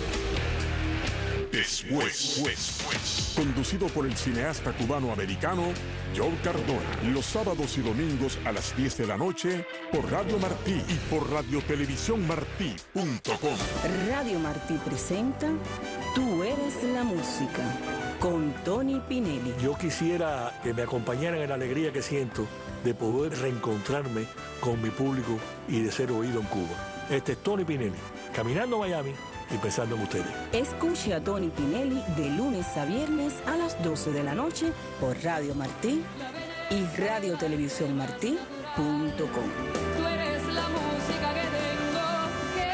S1: después. Conducido por el cineasta cubano-americano Joe Cardona. Los sábados y domingos a las 10 de la noche por Radio Martí y por Radiotelevisiónmartí.com.
S10: Radio Martí presenta Tú eres la música con Tony Pinelli.
S9: Yo quisiera que me acompañaran en la alegría que siento de poder reencontrarme con mi público y de ser oído en Cuba. Este es Tony Pinelli, caminando a Miami y pensando en ustedes.
S10: Escuche a Tony Pinelli de lunes a viernes a las 12 de la noche por Radio Martí y Radiotelevisiónmartí.com.
S11: Tú eres la música que tengo que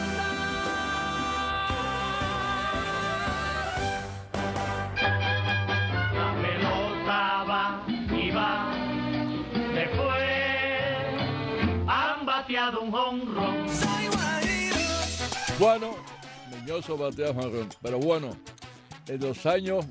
S11: cantar.
S12: La pelota va y va. Después han bateado un jonrón.
S5: Bueno, Miñoso batea jonrón, pero bueno, en los años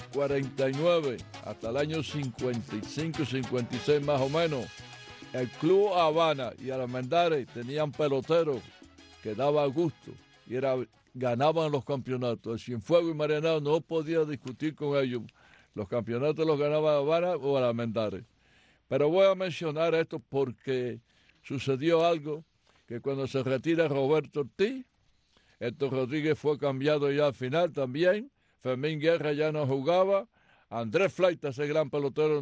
S5: 49 hasta el año 55, 56 más o menos, el Club Habana y Almendares tenían peloteros que daba gusto y ganaban los campeonatos. El Cienfuegos y Marianao no podía discutir con ellos. Los campeonatos los ganaba Habana o Almendares. Pero voy a mencionar esto porque sucedió algo que cuando se retira Roberto Ortiz, Héctor Rodríguez fue cambiado ya al final también, Fermín Guerra ya no jugaba, Andrés Fleita, ese gran pelotero,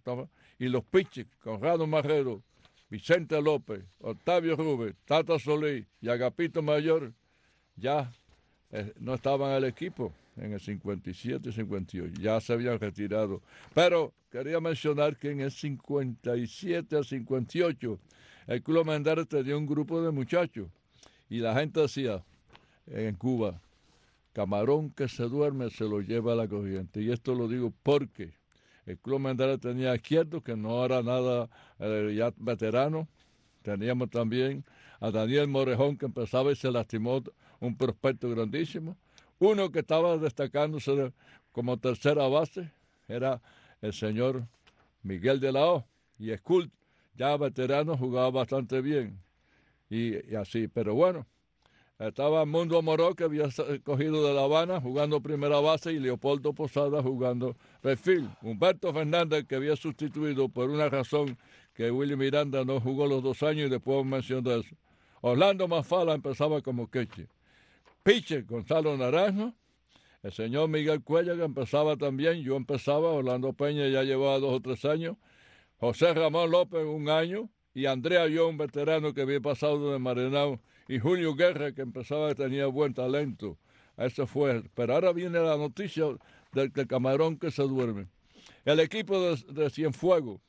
S5: y los pitchers, Conrado Marrero, Vicente López, Octavio Rubén, Tata Solís y Agapito Mayor, ya no estaban en el equipo en el 57 y 58, ya se habían retirado. Pero quería mencionar que en el 57 al 58, el Club Almendares tenía un grupo de muchachos y la gente decía en Cuba, camarón que se duerme se lo lleva a la corriente. Y esto lo digo porque el Club Almendares tenía izquierdo, que no era nada ya veterano. Teníamos también a Daniel Morejón, que empezaba y se lastimó, un prospecto grandísimo. Uno que estaba destacándose como tercera base era el señor Miguel de la O. Y Escult, ya veterano, jugaba bastante bien. Y así, pero bueno, estaba Mundo Moró, que había cogido de La Habana, jugando primera base, y Leopoldo Posada jugando refil. Humberto Fernández, que había sustituido por una razón que Willy Miranda no jugó los 2 años, y después menciono eso. Orlando Mafala empezaba como queche. Pitcher, Gonzalo Naranjo, el señor Miguel Cuellar, que empezaba también, yo empezaba, Orlando Peña ya llevaba 2 o 3 años, José Ramón López 1 año, y Andrea Yo, un veterano que había pasado de Marianao, y Julio Guerra, que empezaba, tenía buen talento. Eso fue. Pero ahora viene la noticia del camarón que se duerme. El equipo de Cienfuegos,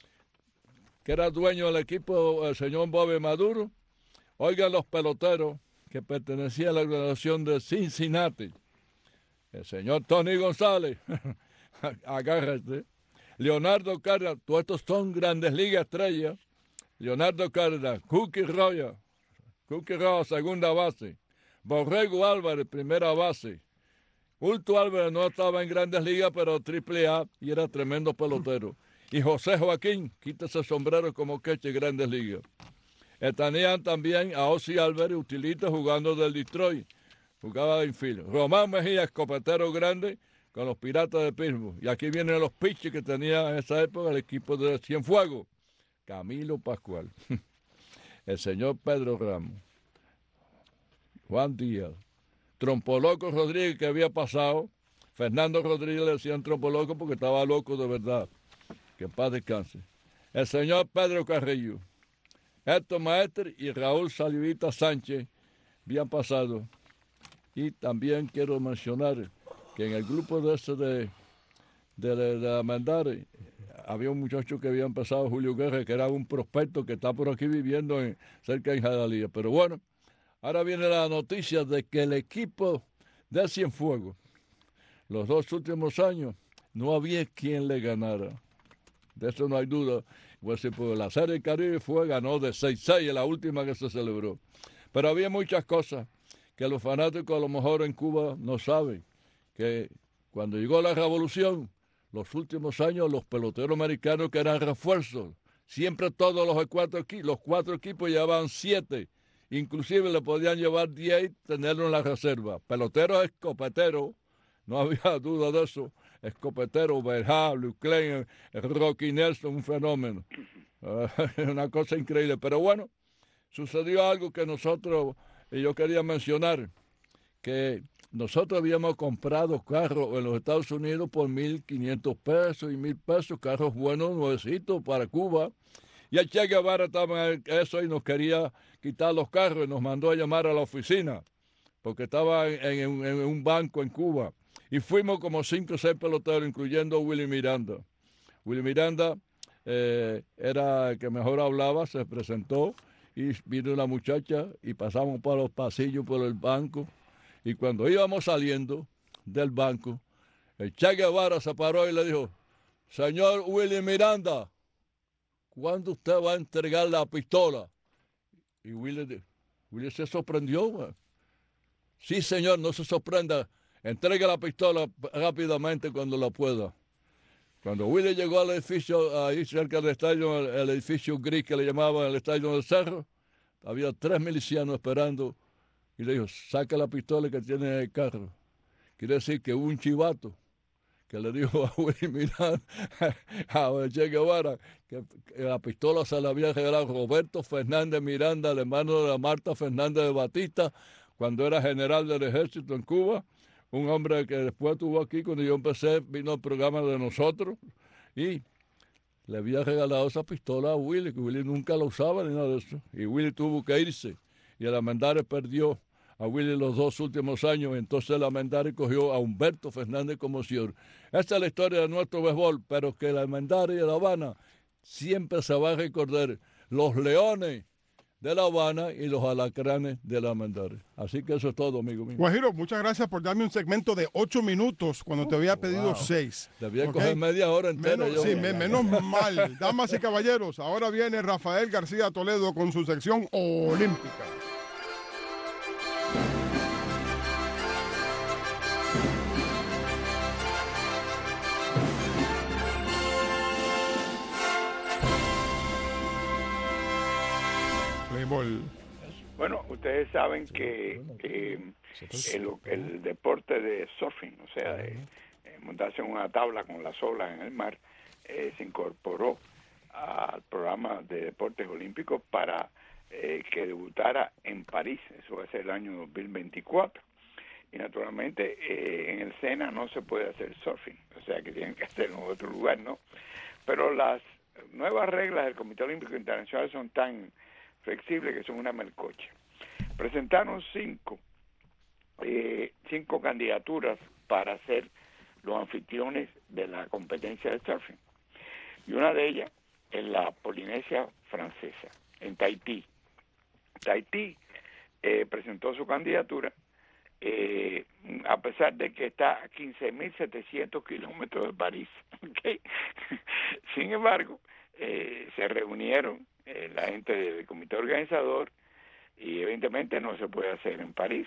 S5: que era dueño del equipo, el señor Bobby Maduro, oigan los peloteros que pertenecían a la organización de Cincinnati. El señor Tony González, agárrate. Leonardo Cárdenas, todos estos son Grandes Ligas estrellas. Leonardo Cárdenas, Cookie Roya, segunda base. Borrego Álvarez, primera base. Ulto Álvarez no estaba en Grandes Ligas, pero AAA, y era tremendo pelotero. Y José Joaquín, quítese el sombrero como queche Grandes Ligas. Tenían también a Ozzy Álvarez, utilita, jugando del Detroit. Jugaba en fila. Román Mejía, escopetero grande, con los Piratas de Pittsburgh. Y aquí vienen los pitchers que tenía en esa época el equipo de Cienfuegos. Camilo Pascual, el señor Pedro Ramos, Juan Díaz, Trompoloco Rodríguez, que había pasado, Fernando Rodríguez le decían trompo loco porque estaba loco de verdad. Que en paz descanse. El señor Pedro Carrillo, Héctor Maestre y Raúl Salivita Sánchez habían pasado. Y también quiero mencionar que en el grupo de Armendáriz había un muchacho que había empezado, Julio Guerra, que era un prospecto que está por aquí viviendo cerca de Jayalía. Pero bueno, ahora viene la noticia de que el equipo de Cienfuegos, los 2 últimos años, no había quien le ganara. De eso no hay duda. Pues la Serie del Caribe ganó de 6-6 en la última que se celebró. Pero había muchas cosas que los fanáticos a lo mejor en Cuba no saben. Que cuando llegó la revolución, los últimos años los peloteros americanos que eran refuerzos, siempre todos los 4 equipos llevaban 7. Inclusive le podían llevar 10 y tenerlo en la reserva. Peloteros escopeteros, no había duda de eso. Escopetero, Berja, Luke Klein, Rocky Nelson, un fenómeno. Una cosa increíble. Pero bueno, sucedió algo que nosotros, y yo quería mencionar, que nosotros habíamos comprado carros en los Estados Unidos por $1,500 y $1,000, carros buenos, nuevecitos para Cuba. Y el Che Guevara estaba en eso y nos quería quitar los carros y nos mandó a llamar a la oficina, porque estaba en un banco en Cuba. Y fuimos como 5 o 6 peloteros, incluyendo a Willy Miranda. Willy Miranda era el que mejor hablaba, se presentó y vino una muchacha y pasamos por los pasillos, por el banco. Y cuando íbamos saliendo del banco, el Che Guevara se paró y le dijo, señor Willy Miranda, ¿cuándo usted va a entregar la pistola? Y Willy se sorprendió. Man. Sí, señor, no se sorprenda. Entregue la pistola rápidamente cuando la pueda. Cuando Willy llegó al edificio, ahí cerca del estadio, el edificio gris que le llamaban el estadio del Cerro, había 3 milicianos esperando y le dijo, saca la pistola que tiene en el carro. Quiere decir que hubo un chivato que le dijo a Willy Miranda, a Che Guevara, que la pistola se la había regalado Roberto Fernández Miranda, el hermano de la Marta Fernández de Batista, cuando era general del ejército en Cuba. Un hombre que después estuvo aquí, cuando yo empecé, vino al programa de nosotros y le había regalado esa pistola a Willy, que Willy nunca la usaba ni nada de eso. Y Willy tuvo que irse. Y el Armendáriz perdió a Willy los 2 últimos años. Entonces el Armendáriz cogió a Humberto Fernández como señor. Esta es la historia de nuestro béisbol, pero que el Armendáriz de La Habana siempre se va a recordar los leones de La Habana y los alacranes de la Armendáriz. Así que eso es todo, amigo mío.
S3: Guajiro, muchas gracias por darme un segmento de 8 minutos cuando te había pedido 6.
S5: Debía coger media hora entera.
S3: Menos mal. Damas y caballeros, ahora viene Rafael García Toledo con su sección olímpica.
S7: Bueno, ustedes saben que el deporte de surfing, o sea, de montarse en una tabla con las olas en el mar, se incorporó al programa de deportes olímpicos para que debutara en París. Eso va a ser el año 2024. Y naturalmente en el SENA no se puede hacer surfing, o sea que tienen que hacerlo en otro lugar, ¿no? Pero las nuevas reglas del Comité Olímpico Internacional son tan flexibles que son una melcocha. Presentaron 5 candidaturas para ser los anfitriones de la competencia de surfing. Y una de ellas es la Polinesia Francesa, en Tahití. Tahití presentó su candidatura a pesar de que está a 15.700 kilómetros de París. ¿Okay? Sin embargo, se reunieron la gente del comité organizador y evidentemente no se puede hacer en París.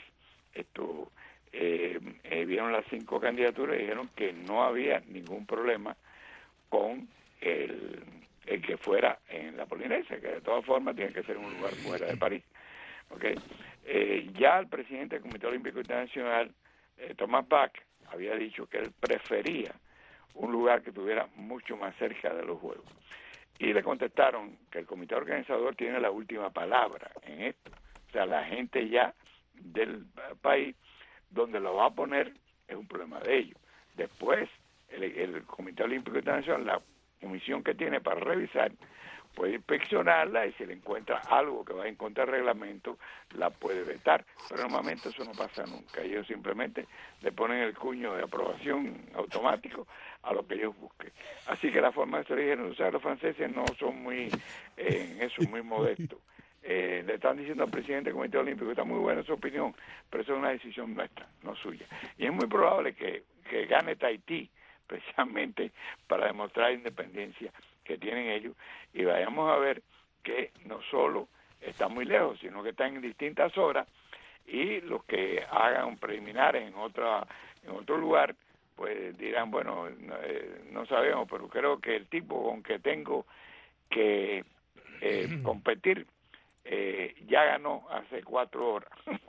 S7: Vieron las 5 candidaturas y dijeron que no había ningún problema con el que fuera en la Polinesia, que de todas formas tiene que ser un lugar fuera de París. ¿Okay? Ya el presidente del Comité Olímpico Internacional, Thomas Bach, había dicho que él prefería un lugar que estuviera mucho más cerca de los Juegos. Y le contestaron que el comité organizador tiene la última palabra en esto. O sea, la gente ya del país donde lo va a poner es un problema de ellos. Después, el Comité Olímpico Internacional, la comisión que tiene para revisar, puede inspeccionarla y si le encuentra algo que va en contra del reglamento, la puede vetar. Pero normalmente eso no pasa nunca. Ellos simplemente le ponen el cuño de aprobación automático a lo que ellos busquen. Así que la forma de ser origen, o sea, los franceses no son muy, en eso, muy modestos. Le están diciendo al presidente del Comité Olímpico, está muy buena su opinión, pero eso es una decisión nuestra, no suya. Y es muy probable que gane Tahití, precisamente para demostrar la independencia que tienen ellos, y vayamos a ver que no solo está muy lejos, sino que están en distintas horas, y los que hagan preliminares en otro lugar, pues dirán, bueno, no sabemos, pero creo que el tipo con que tengo que competir ya ganó hace 4 horas.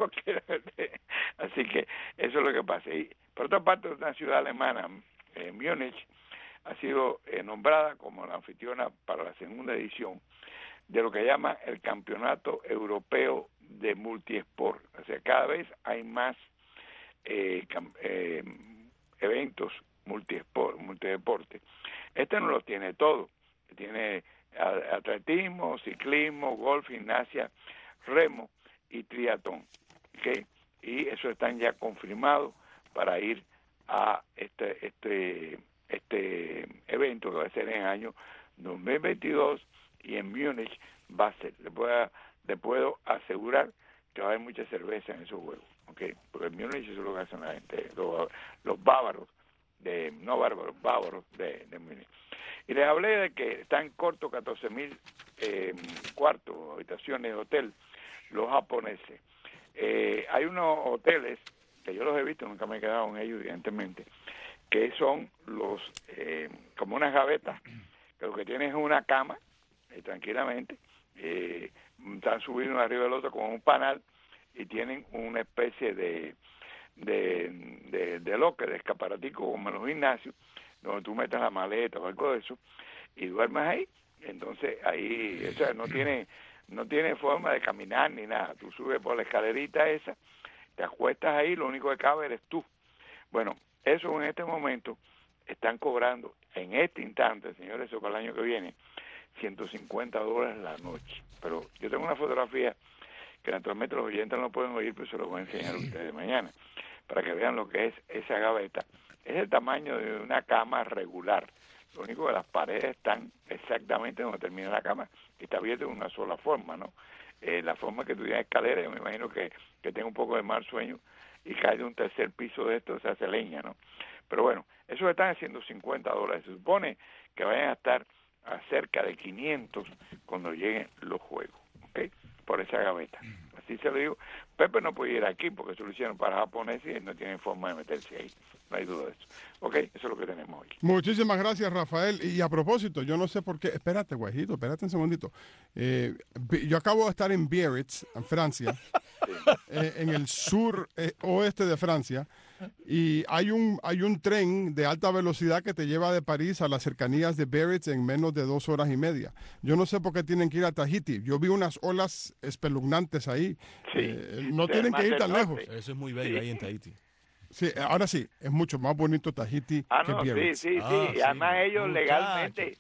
S7: Así que eso es lo que pasa. Y por otra parte, una ciudad alemana, Múnich, ha sido nombrada como la anfitriona para la segunda edición de lo que llama el Campeonato Europeo de Multiesport. O sea, cada vez hay más eventos multideporte. Este no lo tiene todo. Tiene atletismo, ciclismo, golf, gimnasia, remo y triatlón. ¿Okay? Y eso están ya confirmados para ir a este evento que va a ser en el año 2022 y en Múnich va a ser. Le puedo asegurar que va a haber mucha cerveza en esos juegos, ¿okay? Porque en Múnich eso es lo que hacen la gente, los bávaros, bávaros de Múnich. Y les hablé de que están cortos 14,000 cuartos, habitaciones de hotel, los japoneses. Hay unos hoteles, que yo los he visto, nunca me he quedado en ellos, evidentemente, que son como unas gavetas, que lo que tienen es una cama, tranquilamente, están subidos uno arriba del otro con un panal, y tienen una especie de locker, de escaparatico, como en los gimnasios, donde tú metes la maleta o algo de eso, y duermes ahí. Entonces ahí, o sea, no tiene forma de caminar ni nada. Tú subes por la escalerita esa, te acuestas ahí, lo único que cabe eres tú. Bueno, eso en este momento están cobrando, en este instante, señores, eso para el año que viene, $150 la noche. Pero yo tengo una fotografía que naturalmente los oyentes no pueden oír, pero se los voy a enseñar a ustedes mañana, para que vean lo que es esa gaveta. Es el tamaño de una cama regular. Lo único que las paredes están exactamente donde termina la cama, y está abierta de una sola forma, ¿no? La forma que tú tienes escalera, yo me imagino que tenga un poco de mal sueño y cae de un tercer piso de esto, se hace leña, ¿no? Pero bueno, eso están haciendo $50. Se supone que vayan a estar a cerca de 500 cuando lleguen los juegos, ¿ok? Por esa gaveta. Así se lo digo. Pepe no puede ir aquí porque se lo hicieron para japoneses y no tienen forma de meterse ahí. No hay duda de eso. Ok, eso es lo que tenemos hoy.
S3: Muchísimas gracias, Rafael. Y a propósito, yo no sé por qué. Espérate, Guajito, espérate un segundito. Yo acabo de estar en Biarritz, en Francia, en el sur oeste de Francia, y hay un tren de alta velocidad que te lleva de París a las cercanías de Biarritz en menos de 2 horas y media. Yo no sé por qué tienen que ir a Tahití. Yo vi unas olas espeluznantes ahí.
S7: Sí.
S3: No tienen que ir tan lejos.
S2: Eso es muy bello ahí en Tahití.
S3: Sí, ahora sí, es mucho más bonito Tahití que Biarritz.
S7: Sí. Y además ellos legalmente,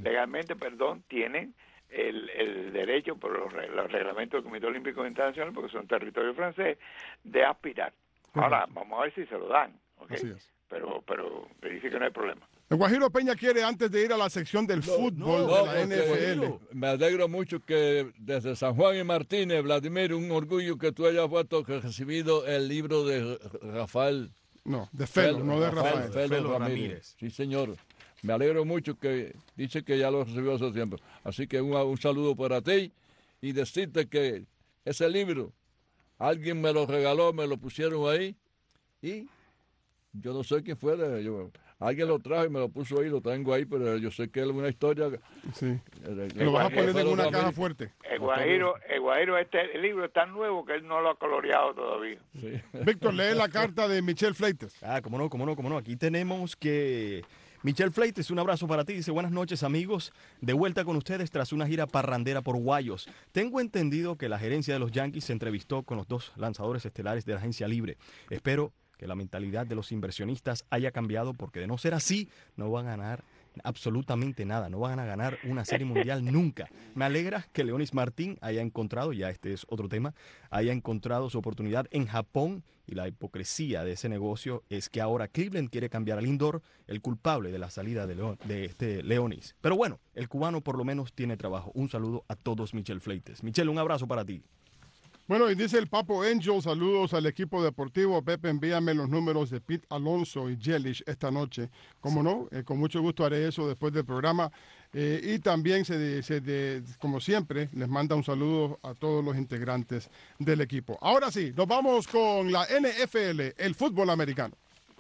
S7: tienen el derecho por los reglamentos del Comité Olímpico Internacional, porque son territorio francés, de aspirar. Ahora, vamos a ver si se lo dan, ¿okay?
S3: Así es.
S7: Pero dice que no hay problema.
S3: El Guajiro Peña quiere, antes de ir a la sección del fútbol de la NFL.
S5: Me alegro mucho que desde San Juan y Martínez, Vladimir, un orgullo que tú hayas recibido el libro de Rafael.
S3: No, de Felo, no de Rafael.
S5: Felo Ramírez. Sí, señor. Me alegro mucho que dice que ya lo recibió hace tiempo. Así que un saludo para ti y decirte que ese libro, alguien me lo regaló, me lo pusieron ahí y yo no sé quién fue. Alguien lo trajo y me lo puso ahí, lo tengo ahí, pero yo sé que es una historia.
S3: Sí. Lo vas a poner en una caja fuerte.
S7: El Guajiro, el libro es tan nuevo que él no lo ha coloreado todavía.
S5: Sí.
S3: Víctor, lee la carta de Michelle Fleites.
S2: Cómo no. Aquí tenemos que Michelle Fleites, un abrazo para ti. Dice, buenas noches, amigos. De vuelta con ustedes tras una gira parrandera por Guayos. Tengo entendido que la gerencia de los Yankees se entrevistó con los 2 lanzadores estelares de la agencia libre. Espero que la mentalidad de los inversionistas haya cambiado, porque de no ser así, no van a ganar absolutamente nada, no van a ganar una serie mundial nunca. Me alegra que Leonis Martín haya encontrado, ya este es otro tema, haya encontrado su oportunidad en Japón, y la hipocresía de ese negocio es que ahora Cleveland quiere cambiar al Lindor, el culpable de la salida de Leonis. Pero bueno, el cubano por lo menos tiene trabajo. Un saludo a todos, Michel Fleites. Michel, un abrazo para ti.
S3: Bueno, y dice el Papo Angel, saludos al equipo deportivo. Pepe, envíame los números de Pete Alonso y Yelich esta noche. Como no, con mucho gusto haré eso después del programa. Y también, como siempre, les manda un saludo a todos los integrantes del equipo. Ahora sí, nos vamos con la NFL, el fútbol americano.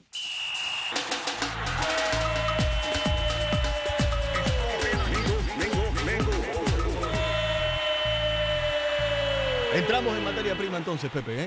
S2: Entramos en materia prima entonces, Pepe, ¿eh?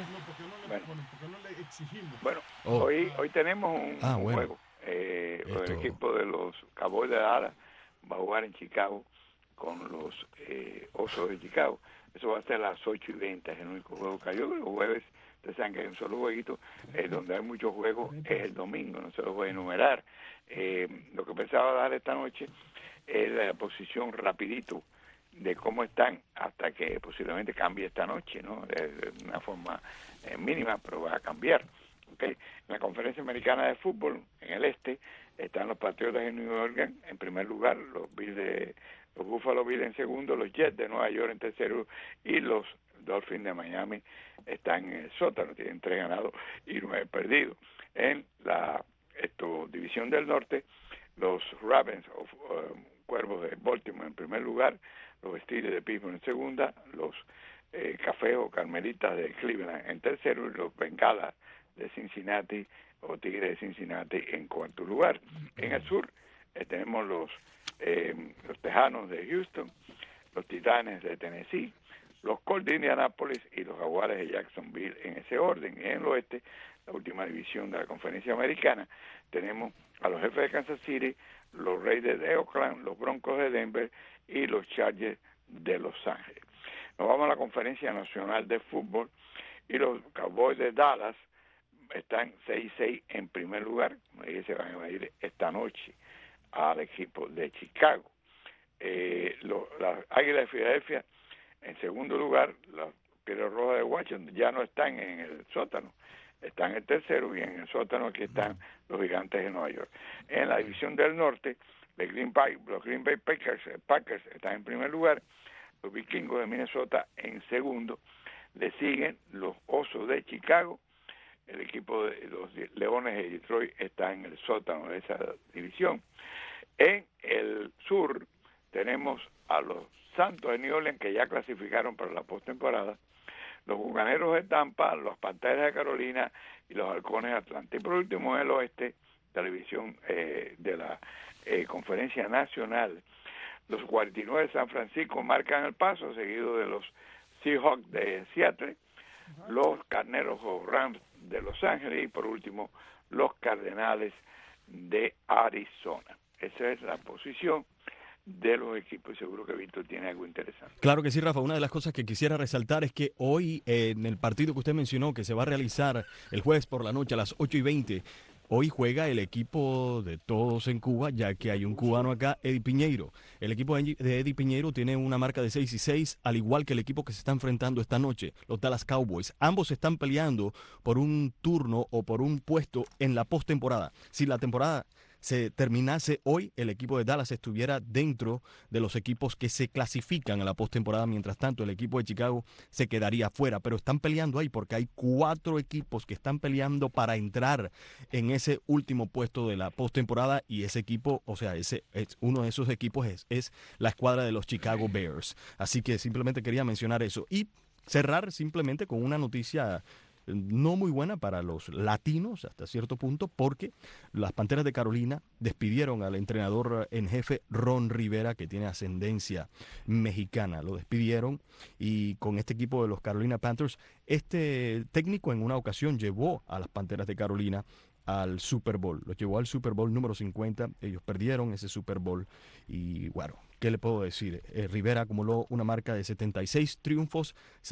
S7: Bueno, hoy tenemos un
S2: bueno.
S7: juego. El equipo de los Cowboys de Dallas va a jugar en Chicago con los Osos de Chicago. Eso va a ser a las 8:20, es el único juego que hay. Los jueves, ustedes saben que hay un solo jueguito, donde hay muchos juegos es el domingo, no se los voy a enumerar. Lo que pensaba dar esta noche es la posición rapidito de cómo están hasta que posiblemente cambie esta noche, ¿no? De una forma mínima, pero va a cambiar. Okay. En la Conferencia Americana de Fútbol, en el este, están los Patriotas de New York en primer lugar, los Buffalo Bills en segundo, los Jets de Nueva York en tercero, y los Dolphins de Miami están en el sótano, tienen 3 ganados y 9 perdidos. En la división del norte, los Ravens Cuervos de Baltimore en primer lugar, los Steelers de Pittsburgh en segunda, los Cafés o Carmelitas de Cleveland en tercero, y los Bengalas de Cincinnati o Tigres de Cincinnati en cuarto lugar. En el sur tenemos los Tejanos de Houston, los Titanes de Tennessee, los Colts de Indianápolis y los Jaguares de Jacksonville en ese orden. En el oeste, la última división de la Conferencia Americana, tenemos a los Jefes de Kansas City, los Raiders de Oakland, los Broncos de Denver y los Chargers de Los Ángeles. Nos vamos a la Conferencia Nacional de Fútbol, y los Cowboys de Dallas están 6-6 en primer lugar. Como dije, se van a ir esta noche al equipo de Chicago. Las Águilas de Filadelfia en segundo lugar, las Pieles Rojas de Washington ya no están en el sótano, están en el tercero, y en el sótano aquí están los Gigantes de Nueva York. En la división del norte, los Green Bay Packers están en primer lugar, los Vikingos de Minnesota en segundo, le siguen los Osos de Chicago, el equipo de los Leones de Detroit está en el sótano de esa división. En el sur tenemos a los Santos de New Orleans, que ya clasificaron para la postemporada, los Bucaneros de Tampa, los Panteras de Carolina y los Halcones de Atlanta. Y por último, en el oeste, la división de la Conferencia Nacional, los 49 de San Francisco marcan el paso, seguido de los Seahawks de Seattle, los Carneros o Rams de Los Ángeles y por último los Cardenales de Arizona. Esa es la posición de los equipos, y seguro que Víctor tiene algo interesante.
S2: Claro que sí, Rafa. Una de las cosas que quisiera resaltar es que hoy, en el partido que usted mencionó, que se va a realizar el jueves por la noche a las 8:20, hoy juega el equipo de todos en Cuba, ya que hay un cubano acá, Eddie Piñeiro. El equipo de Eddie Piñeiro tiene una marca de 6-6, al igual que el equipo que se está enfrentando esta noche, los Dallas Cowboys. Ambos están peleando por un turno o por un puesto en la postemporada. Si la temporada se terminase hoy, el equipo de Dallas estuviera dentro de los equipos que se clasifican a la postemporada. Mientras tanto, el equipo de Chicago se quedaría fuera, pero están peleando ahí porque hay 4 equipos que están peleando para entrar en ese último puesto de la postemporada, y ese equipo, o sea, uno de esos equipos es la escuadra de los Chicago Bears. Así que simplemente quería mencionar eso y cerrar simplemente con una noticia no muy buena para los latinos hasta cierto punto, porque las Panteras de Carolina despidieron al entrenador en jefe Ron Rivera, que tiene ascendencia mexicana. Lo despidieron, y con este equipo de los Carolina Panthers, este técnico en una ocasión llevó a las Panteras de Carolina al Super Bowl, los llevó al Super Bowl número 50, ellos perdieron ese Super Bowl, y bueno, ¿Qué le puedo decir? Rivera acumuló una marca de 76 triunfos,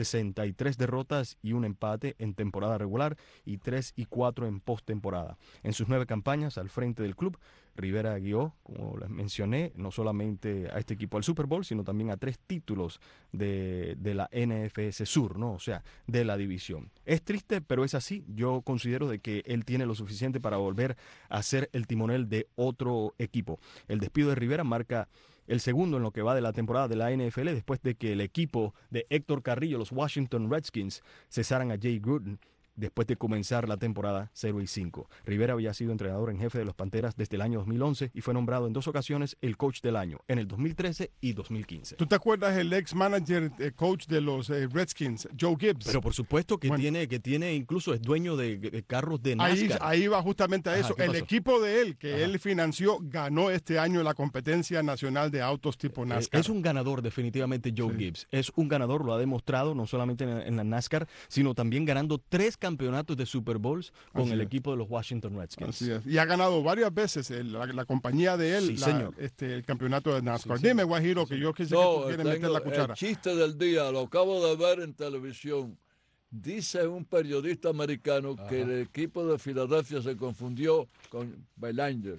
S2: 63 derrotas y un empate en temporada regular y 3 y 4 en postemporada. En sus 9 campañas al frente del club, Rivera guió, como les mencioné, no solamente a este equipo al Super Bowl, sino también a 3 títulos de la NFS Sur, ¿no? O sea, de la división. Es triste, pero es así. Yo considero de que él tiene lo suficiente para volver a ser el timonel de otro equipo. El despido de Rivera marca el segundo en lo que va de la temporada de la NFL, después de que el equipo de Héctor Carrillo, los Washington Redskins, cesaran a Jay Gruden después de comenzar la temporada 0-5. Rivera había sido entrenador en jefe de los Panteras desde el año 2011 y fue nombrado en 2 ocasiones el coach del año, en el 2013 y 2015.
S3: ¿Tú te acuerdas el ex manager, coach de los Redskins, Joe Gibbs?
S2: Pero por supuesto que tiene incluso es dueño de carros de NASCAR.
S3: Ahí va justamente a eso. El equipo de él, que él financió, ganó este año la competencia nacional de autos tipo NASCAR.
S2: Es un ganador definitivamente Joe Gibbs. Es un ganador, lo ha demostrado no solamente en la NASCAR, sino también ganando 3 campeonatos de Super Bowls con el equipo de los Washington Redskins.
S3: Así es. Y ha ganado varias veces la compañía de él, el campeonato de NASCAR. Dime, Guajiro, que yo sé que tú quieres meter la cuchara.
S5: El chiste del día, lo acabo de ver en televisión. Dice un periodista americano que el equipo de Filadelfia se confundió con Verlander.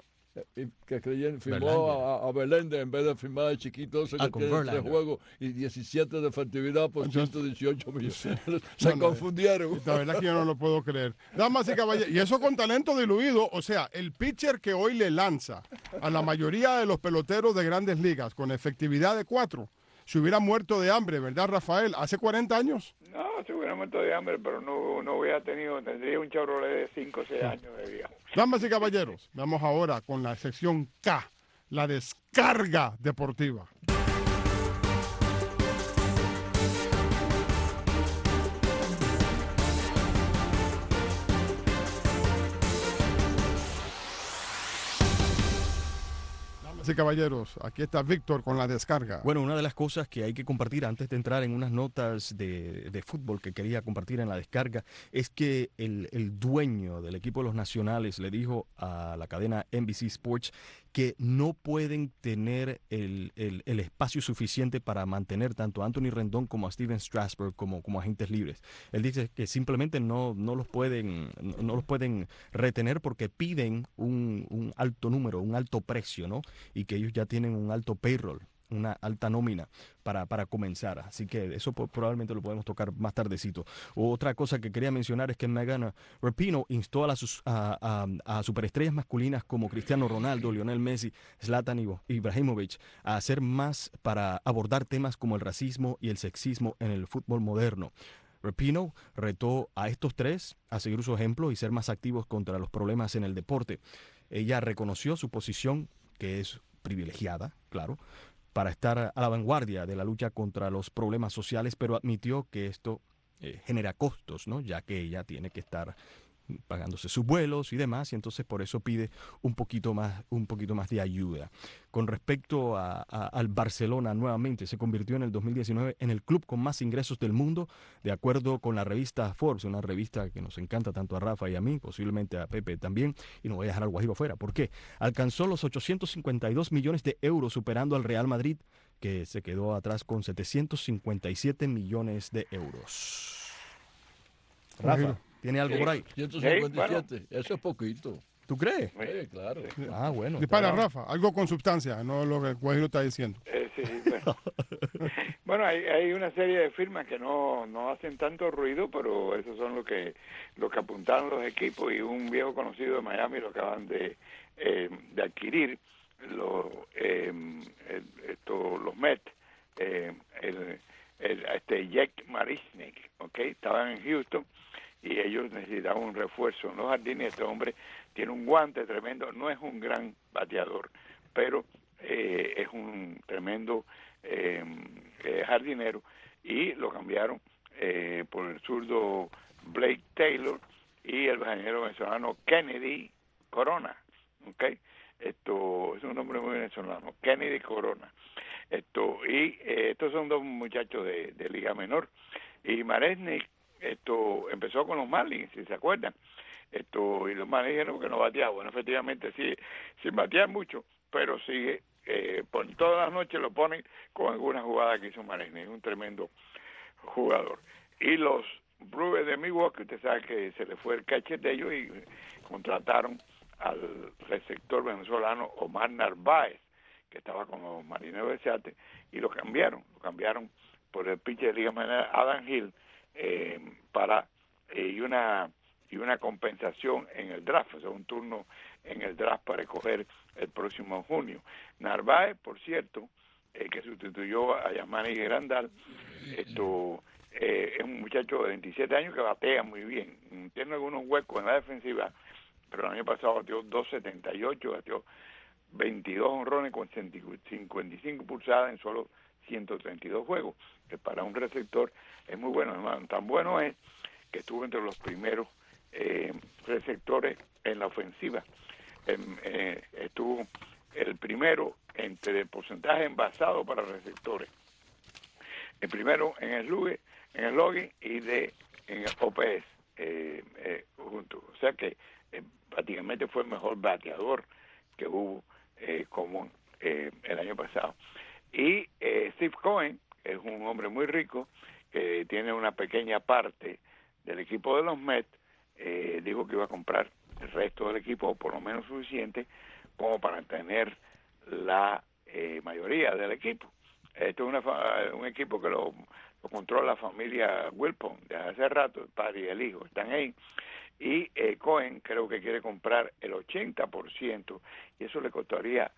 S5: Que firmó a Verlander en vez de firmar a Chiquito, que tiene 3 juegos y 17 de efectividad por 118 millones. Se confundieron.
S3: La verdad que yo no lo puedo creer. Damas y caballeros, y eso con talento diluido, o sea, el pitcher que hoy le lanza a la mayoría de los peloteros de Grandes Ligas con efectividad de 4, se hubiera muerto de hambre, ¿verdad, Rafael? ¿Hace 40 años?
S7: No, se hubiera muerto de hambre, pero no hubiera tendría un Chevrolet de 5 o 6 años de vida.
S3: Damas y caballeros, vamos ahora con la sección K, la descarga deportiva. Sí, caballeros, aquí está Víctor con la descarga.
S2: Bueno, una de las cosas que hay que compartir antes de entrar en unas notas de fútbol que quería compartir en la descarga es que el dueño del equipo de los Nacionales le dijo a la cadena NBC Sports que no pueden tener el espacio suficiente para mantener tanto a Anthony Rendón como a Steven Strasburg como agentes libres. Él dice que simplemente no los pueden retener porque piden un alto número, un alto precio, ¿no? Y que ellos ya tienen un alto payroll, una alta nómina para comenzar. Así que eso probablemente lo podemos tocar más tardecito. Otra cosa que quería mencionar es que Megan Rapinoe instó a superestrellas masculinas como Cristiano Ronaldo, Lionel Messi, Zlatan Ibrahimovic a hacer más para abordar temas como el racismo y el sexismo en el fútbol moderno. Rapinoe retó a estos 3 a seguir su ejemplo y ser más activos contra los problemas en el deporte. Ella reconoció su posición, que es privilegiada, claro, para estar a la vanguardia de la lucha contra los problemas sociales, pero admitió que esto genera costos, ¿no? Ya que ella tiene que estar pagándose sus vuelos y demás, y entonces por eso pide un poquito más de ayuda. Con respecto al Barcelona, nuevamente se convirtió en el 2019 en el club con más ingresos del mundo, de acuerdo con la revista Forbes, una revista que nos encanta tanto a Rafa y a mí, posiblemente a Pepe también, y no voy a dejar al Guajiro afuera. ¿Por qué? Alcanzó los 852 millones de euros, superando al Real Madrid, que se quedó atrás con 757 millones de euros. Rafa, ¿tiene algo por ahí?
S5: 157, eso es poquito.
S2: ¿Tú crees?
S5: Sí, claro.
S2: Ah, bueno.
S3: Dispara, Rafa, algo con sustancia, no lo que el Guajiro está diciendo.
S7: Sí, bueno. Bueno, hay una serie de firmas que no hacen tanto ruido, pero esos son lo que apuntaron los equipos, y un viejo conocido de Miami lo acaban de adquirir, los Mets, Jack Marisnick, ¿okay? Estaban en Houston y ellos necesitaban un refuerzo en los jardines. Este hombre tiene un guante tremendo, no es un gran bateador, pero es un tremendo jardinero, y lo cambiaron por el zurdo Blake Taylor y el jardinero venezolano Kennedy Corona, ¿okay? Esto es un nombre muy venezolano, Kennedy Corona. Estos son 2 muchachos de Liga Menor, y Maresnik empezó con los Marlins, si se acuerdan, y los Marlins dijeron que no bateaba. Bueno, efectivamente sí batea mucho, pero sigue por todas las noches lo ponen con alguna jugada que hizo Marisnick. Es un tremendo jugador. Y los Brewers de Milwaukee, usted sabe que se le fue el catcher de ellos y contrataron al receptor venezolano Omar Narváez, que estaba con los Marineros de Seattle, y lo cambiaron por el pitcher de Liga Menor Adam Hill para y una compensación en el draft, o sea, un turno en el draft para escoger el próximo junio. Narváez, por cierto, que sustituyó a Yasmani Grandal, es un muchacho de 27 años que batea muy bien, tiene algunos huecos en la defensiva, pero el año pasado batió 2.78, batió 22 honrones con 55 pulsadas en solo 132 juegos, que para un receptor es muy bueno. Hermano, tan bueno es que estuvo entre los primeros receptores en la ofensiva. Estuvo el primero entre el porcentaje envasado para receptores, el primero en el login y en el OPS juntos. O sea que prácticamente fue el mejor bateador que hubo como el año pasado. Y Steve Cohen es un hombre muy rico que tiene una pequeña parte del equipo de los Mets. Dijo que iba a comprar el resto del equipo, o por lo menos suficiente como para tener la mayoría del equipo. Esto es un equipo que lo controla la familia Wilpon desde hace rato, el padre y el hijo están ahí, y Cohen creo que quiere comprar el 80%, y eso le costaría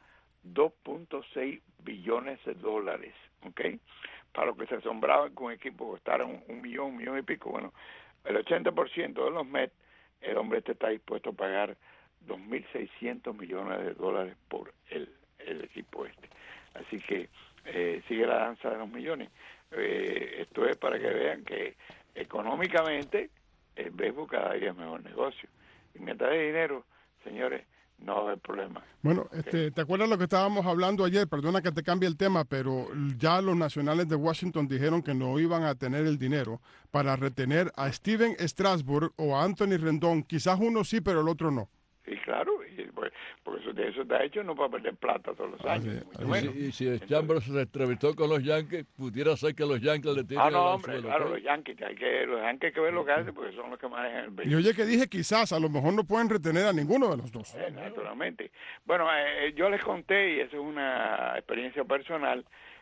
S7: $2.6 billones, ¿ok? Para lo que se asombraban que un equipo costara un millón y pico. Bueno, el 80% de los Mets, el hombre está dispuesto a pagar $2.600 millones por el equipo este. Así que sigue la danza de los millones. Esto es para que vean que económicamente el béisbol cada día es mejor negocio. Y mientras hay dinero, señores, no va a haber problema.
S3: Bueno, ¿te acuerdas lo que estábamos hablando ayer? Perdona que te cambie el tema, pero ya los Nacionales de Washington dijeron que no iban a tener el dinero para retener a Steven Strasburg o a Anthony Rendón. Quizás uno sí, pero el otro no.
S7: Sí, claro, porque de eso está hecho, no para perder plata todos los años.
S5: Y si Chambers se entrevistó con los Yankees, pudiera ser que los Yankees le tienen
S7: hombre, claro, los Yankees hay que ver lo que hacen, porque son los que manejan el béisbol.
S3: Y oye que dije quizás, a lo mejor no pueden retener a ninguno de los dos.
S7: Naturalmente. Bueno, yo les conté, y eso es una experiencia personal,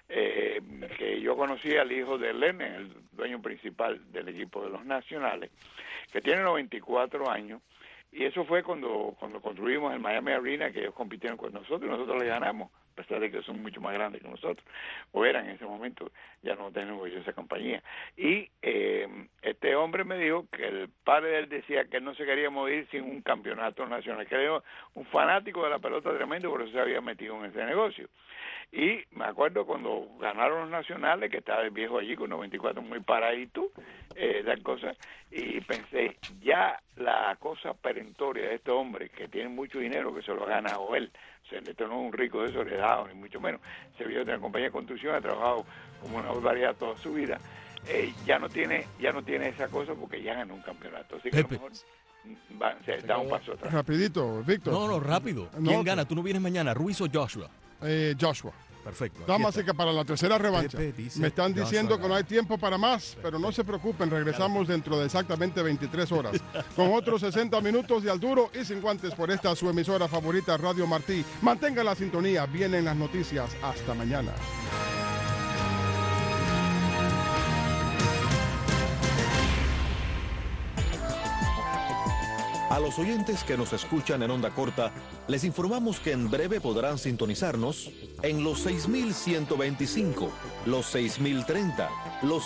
S7: que yo conocí al hijo de Lennon, el dueño principal del equipo de los Nacionales, que tiene 94 años, y eso fue cuando construimos el Miami Arena, que ellos compitieron con nosotros, y nosotros les ganamos, a pesar de que son mucho más grandes que nosotros, o eran en ese momento, ya no tenemos esa compañía. Y este hombre me dijo que el padre de él decía que él no se quería morir sin un campeonato nacional, que era un fanático de la pelota tremendo, por eso se había metido en ese negocio. Y me acuerdo cuando ganaron los Nacionales, que estaba el viejo allí con 94 muy paradito, las cosas, y pensé, ya la cosa perentoria de este hombre, que tiene mucho dinero, que se lo ha ganado él, o sea, esto no es un rico desheredado, ni mucho menos, se vio de la compañía de construcción, ha trabajado como una barbaridad toda su vida, ya no tiene esa cosa porque ya ganó un campeonato, así que a lo mejor se da un paso atrás.
S3: Rapidito, Víctor.
S2: No, rápido. ¿Quién gana? ¿Tú no vienes mañana, Ruiz o Joshua?
S3: Joshua.
S2: Perfecto.
S3: Damas, que para la tercera revancha. Me están diciendo que no hay tiempo para más, pero no se preocupen, regresamos dentro de exactamente 23 horas con otros 60 minutos de Al Duro y Sin Guantes por esta su emisora favorita, Radio Martí. Mantenga la sintonía, vienen las noticias. Hasta mañana.
S13: A los oyentes que nos escuchan en onda corta, les informamos que en breve podrán sintonizarnos en los 6125, los 6030, los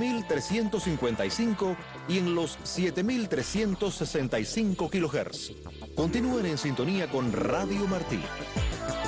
S13: 7355 y en los 7365 kHz. Continúen en sintonía con Radio Martí.